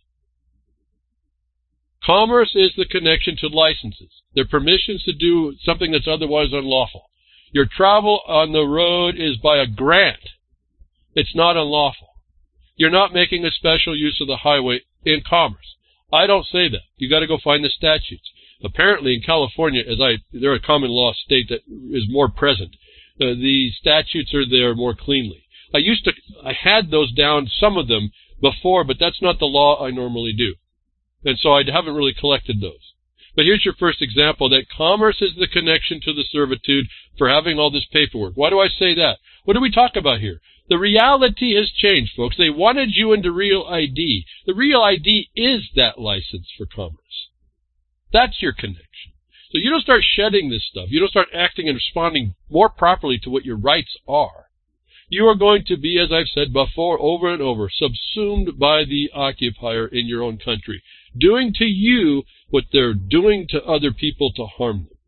Commerce is the connection to licenses. They're permissions to do something that's otherwise unlawful. Your travel on the road is by a grant. It's not unlawful. You're not making a special use of the highway in commerce. I don't say that. You got to go find the statutes. Apparently in California, as I, they're a common law state that is more present. Uh, the statutes are there more cleanly. I used to, I had those down, some of them, before, but that's not the law I normally do. And so I haven't really collected those. But here's your first example, that commerce is the connection to the servitude for having all this paperwork. Why do I say that? What do we talk about here? The reality has changed, folks. They wanted you into Real I D. The Real I D is that license for commerce. That's your connection. So you don't start shedding this stuff. You don't start acting and responding more properly to what your rights are. You are going to be, as I've said before, over and over, subsumed by the occupier in your own country, doing to you what they're doing to other people to harm them.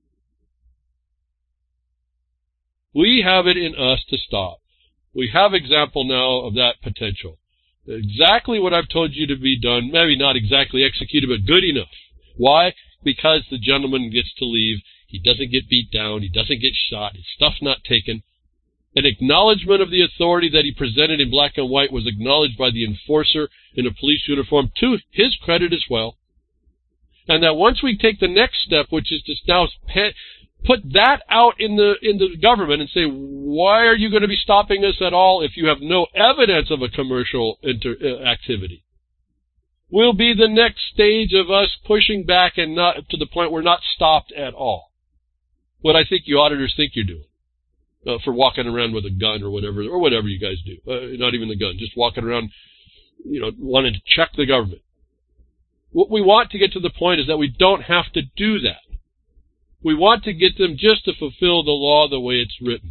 We have it in us to stop. We have example now of that potential. Exactly what I've told you to be done, maybe not exactly executed, but good enough. Why? Because the gentleman gets to leave. He doesn't get beat down. He doesn't get shot. His stuff's not taken. An acknowledgement of the authority that he presented in black and white was acknowledged by the enforcer in a police uniform to his credit as well. And that once we take the next step, which is to now put that out in the in the government and say, why are you going to be stopping us at all if you have no evidence of a commercial inter- uh, activity? Will be the next stage of us pushing back and not to the point we're not stopped at all. What I think you auditors think you're doing. Uh, for walking around with a gun or whatever, or whatever you guys do. Uh, not even the gun, just walking around, you know, wanting to check the government. What we want to get to the point is that we don't have to do that. We want to get them just to fulfill the law the way it's written.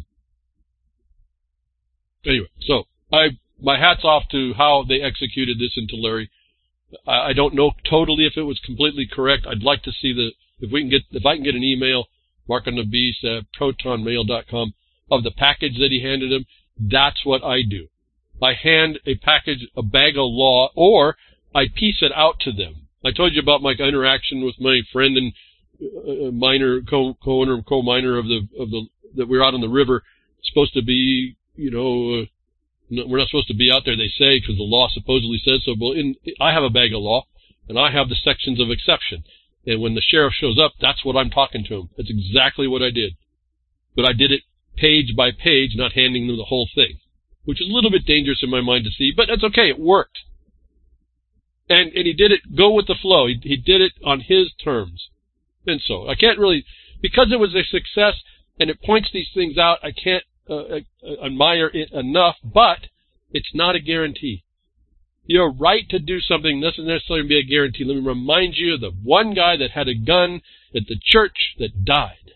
Anyway, so I my hat's off to how they executed this in Tulare. I, I don't know totally if it was completely correct. I'd like to see the if we can get if I can get an email, Mark on the Beast at proton mail dot com. Of the package that he handed him, that's what I do. I hand a package, a bag of law, or I piece it out to them. I told you about my interaction with my friend and uh, miner, co- co-owner, co-miner of the, of the, that we were out on the river. It's supposed to be, you know, uh, no, we're not supposed to be out there, they say, because the law supposedly says so. Well, in, I have a bag of law, and I have the sections of exception. And when the sheriff shows up, that's what I'm talking to him. That's exactly what I did. But I did it page by page, not handing them the whole thing, which is a little bit dangerous in my mind to see, but that's okay. It worked. And and he did it, go with the flow. He, he did it on his terms. And so I can't really, because it was a success and it points these things out, I can't uh, admire it enough, but it's not a guarantee. Your right to do something doesn't necessarily be a guarantee. Let me remind you of the one guy that had a gun at the church that died.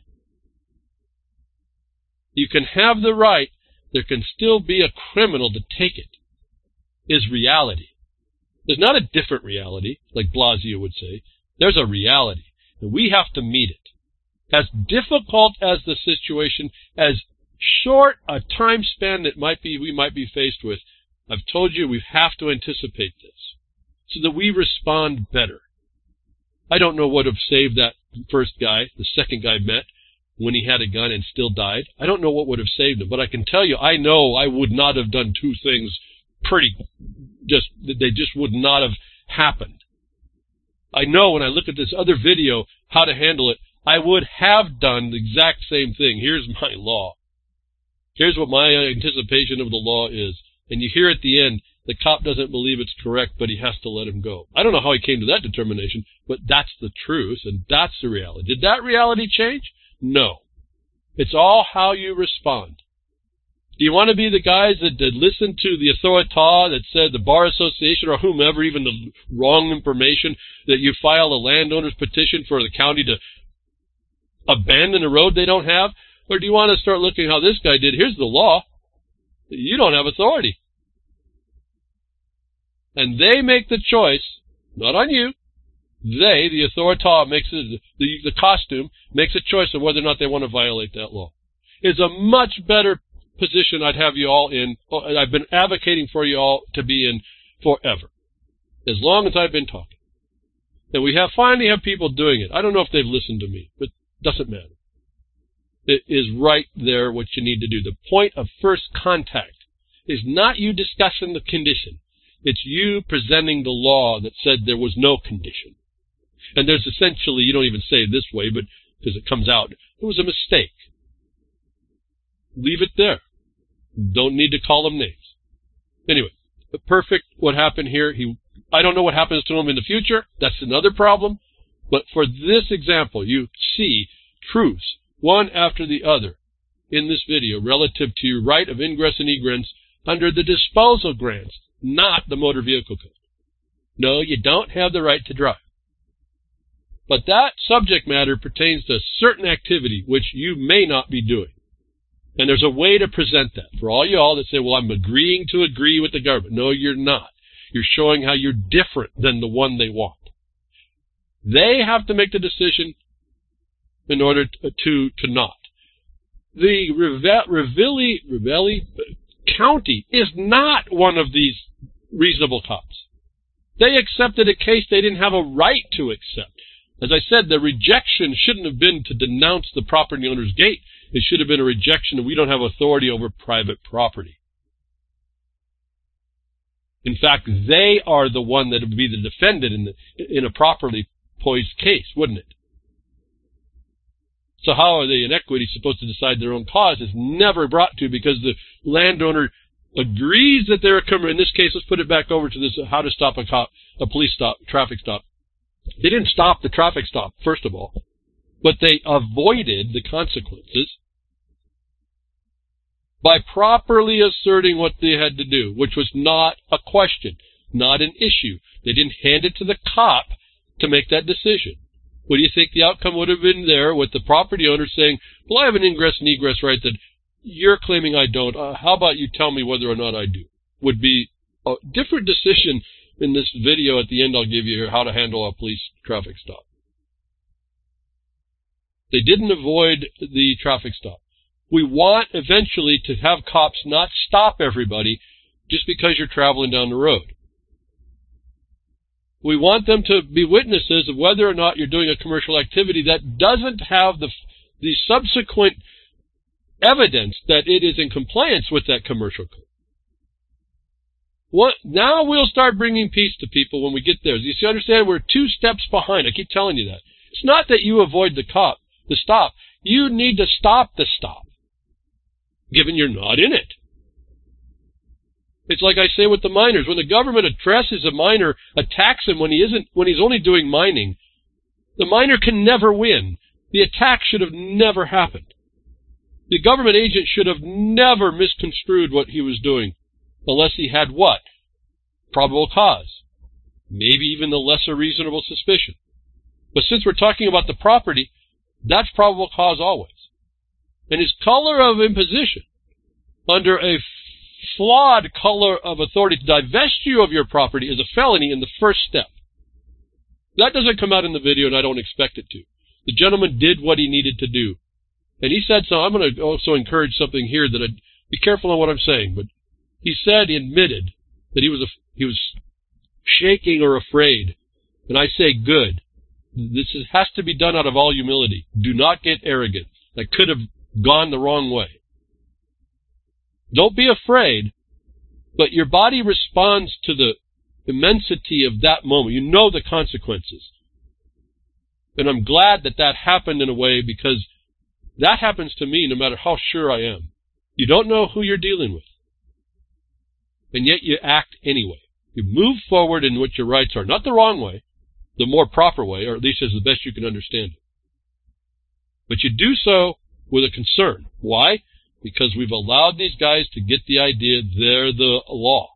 You can have the right. There can still be a criminal to take it, is reality. There's not a different reality, like Blasio would say. There's a reality, and we have to meet it. As difficult as the situation, as short a time span that might be we might be faced with, I've told you we have to anticipate this so that we respond better. I don't know what would have saved that first guy, the second guy met, when he had a gun and still died. I don't know what would have saved him, but I can tell you, I know I would not have done two things pretty, just, they just would not have happened. I know when I look at this other video, how to handle it, I would have done the exact same thing. Here's my law. Here's what my anticipation of the law is. And you hear at the end, the cop doesn't believe it's correct, but he has to let him go. I don't know how he came to that determination, but that's the truth, and that's the reality. Did that reality change? No. It's all how you respond. Do you want to be the guys that, that listen to the authority that said the Bar Association or whomever, even the wrong information, that you file a landowner's petition for the county to abandon a road they don't have? Or do you want to start looking how this guy did? Here's the law. You don't have authority. And they make the choice, not on you. They, the authority, makes it, the, the costume, makes a choice of whether or not they want to violate that law. It's a much better position I'd have you all in, and I've been advocating for you all to be in forever, as long as I've been talking. And we have finally have people doing it. I don't know if they've listened to me, but it doesn't matter. It is right there what you need to do. The point of first contact is not you discussing the condition. It's you presenting the law that said there was no condition. And there's essentially, you don't even say it this way, but because it comes out, it was a mistake. Leave it there. Don't need to call them names. Anyway, perfect what happened here. He, I don't know what happens to him in the future. That's another problem. But for this example, you see truths, one after the other, in this video relative to your right of ingress and egress under the disposal grants, not the motor vehicle code. No, you don't have the right to drive. But that subject matter pertains to a certain activity which you may not be doing. And there's a way to present that. For all y'all that say, well, I'm agreeing to agree with the government. No, you're not. You're showing how you're different than the one they want. They have to make the decision in order to, to, to not. The Reveille, Reveille County is not one of these reasonable cops. They accepted a case they didn't have a right to accept. As I said, the rejection shouldn't have been to denounce the property owner's gate. It should have been a rejection of we don't have authority over private property. In fact, they are the one that would be the defendant in, the, in a properly poised case, wouldn't it? So how are the inequities supposed to decide their own cause is never brought to because the landowner agrees that they're a criminal. In this case, let's put it back over to this, how to stop a cop, a police stop, traffic stop. They didn't stop the traffic stop, first of all, but they avoided the consequences by properly asserting what they had to do, which was not a question, not an issue. They didn't hand it to the cop to make that decision. What do you think the outcome would have been there with the property owner saying, well, I have an ingress and egress right that you're claiming I don't. Uh, how about you tell me whether or not I do? Would be a different decision. In this video at the end, I'll give you how to handle a police traffic stop. They didn't avoid the traffic stop. We want eventually to have cops not stop everybody just because you're traveling down the road. We want them to be witnesses of whether or not you're doing a commercial activity that doesn't have the, the subsequent evidence that it is in compliance with that commercial code. What, now we'll start bringing peace to people when we get there. You see, understand, we're two steps behind. I keep telling you that. It's not that you avoid the cop, the stop. You need to stop the stop, given you're not in it. It's like I say with the miners. When the government addresses a miner, attacks him when he isn't, when he's only doing mining, the miner can never win. The attack should have never happened. The government agent should have never misconstrued what he was doing unless he had what? Probable cause. Maybe even the lesser reasonable suspicion. But since we're talking about the property, that's probable cause always. And his color of imposition, under a flawed color of authority to divest you of your property, is a felony in the first step. That doesn't come out in the video, and I don't expect it to. The gentleman did what he needed to do. And he said so. I'm going to also encourage something here that I'd be careful on what I'm saying, but he said, he admitted that he was a, he was shaking or afraid. And I say good. This is, has to be done out of all humility. Do not get arrogant. That could have gone the wrong way. Don't be afraid, but your body responds to the immensity of that moment. You know the consequences. And I'm glad that that happened in a way, because that happens to me no matter how sure I am. You don't know who you're dealing with. And yet you act anyway. You move forward in what your rights are. Not the wrong way, the more proper way, or at least as the best you can understand it. But you do so with a concern. Why? Because we've allowed these guys to get the idea they're the law.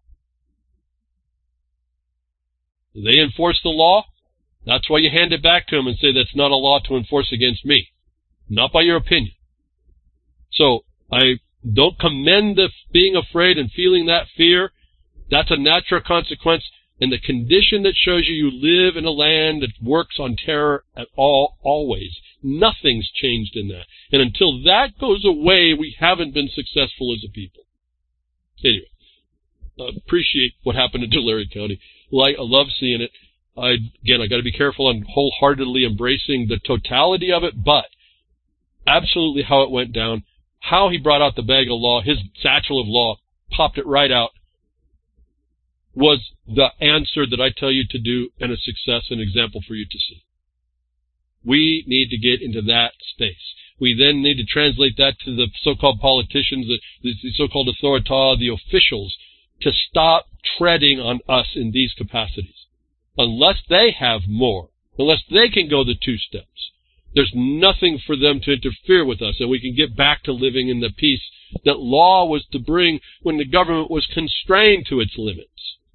They enforce the law. That's why you hand it back to them and say that's not a law to enforce against me. Not by your opinion. So I don't commend the being afraid and feeling that fear. That's a natural consequence. And the condition that shows you you live in a land that works on terror at all, always. Nothing's changed in that. And until that goes away, we haven't been successful as a people. Anyway, I appreciate what happened in Tulare County. Like, I love seeing it. I, again, I got to be careful on wholeheartedly embracing the totality of it, but absolutely how it went down, how he brought out the bag of law, his satchel of law, popped it right out, was the answer that I tell you to do, and a success, an example for you to see. We need to get into that space. We then need to translate that to the so-called politicians, the, the so-called authoritas, the officials, to stop treading on us in these capacities. Unless they have more, unless they can go the two steps, there's nothing for them to interfere with us, and we can get back to living in the peace that law was to bring when the government was constrained to its limits.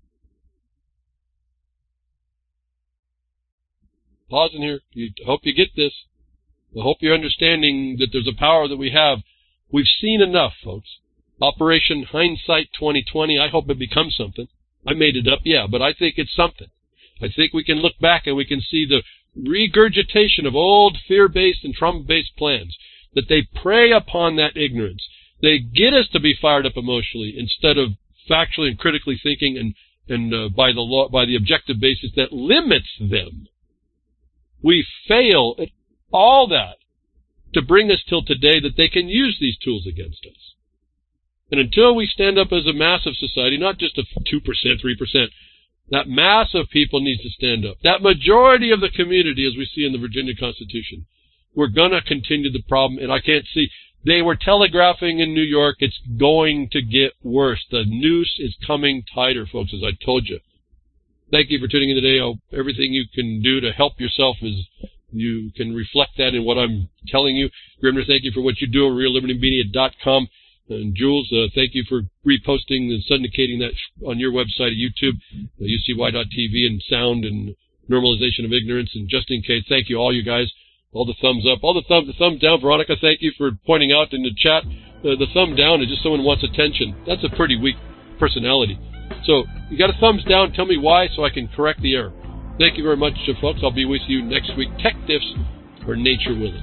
Pausing here. I hope you get this. I hope you're understanding that there's a power that we have. We've seen enough, folks. Operation Hindsight twenty twenty, I hope it becomes something. I made it up, yeah, but I think it's something. I think we can look back and we can see the regurgitation of old fear-based and trauma-based plans, that they prey upon that ignorance. They get us to be fired up emotionally instead of factually and critically thinking and, and uh, by the law, by the objective basis that limits them. We fail at all that to bring us till today that they can use these tools against us. And until we stand up as a massive society, not just a two percent, three percent, that mass of people needs to stand up. That majority of the community, as we see in the Virginia Constitution, we're going to continue the problem, and I can't see. They were telegraphing in New York, it's going to get worse. The noose is coming tighter, folks, as I told you. Thank you for tuning in today. Oh, everything you can do to help yourself is you can reflect that in what I'm telling you. Grimner, thank you for what you do at real liberty media dot com. And Jules, uh, thank you for reposting and syndicating that on your website at YouTube, uh, U C Y dot T V, and sound and normalization of ignorance. And just in case, thank you all you guys, all the thumbs up, all the thumb, the thumb down. Veronica, thank you for pointing out in the chat, uh, the thumb down is just someone wants attention. That's a pretty weak personality. So you got a thumbs down. Tell me why so I can correct the error. Thank you very much, folks. I'll be with you next week. Tech Diffs, or nature willing.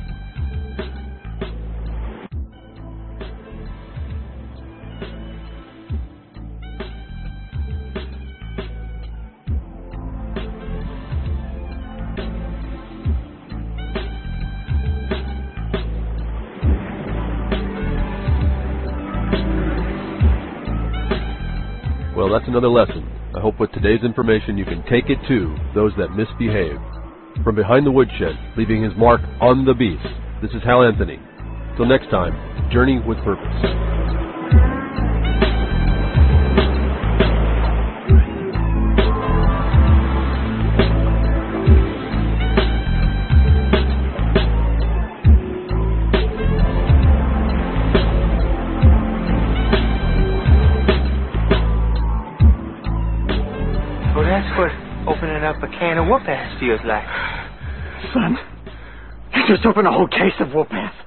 Well, that's another lesson. I hope with today's information you can take it to those that misbehave. From behind the woodshed, leaving his mark on the beast, this is Hal Anthony. Till next time, journey with purpose. opening up a can of whoop-ass feels like. Son, you just opened a whole case of whoop-ass.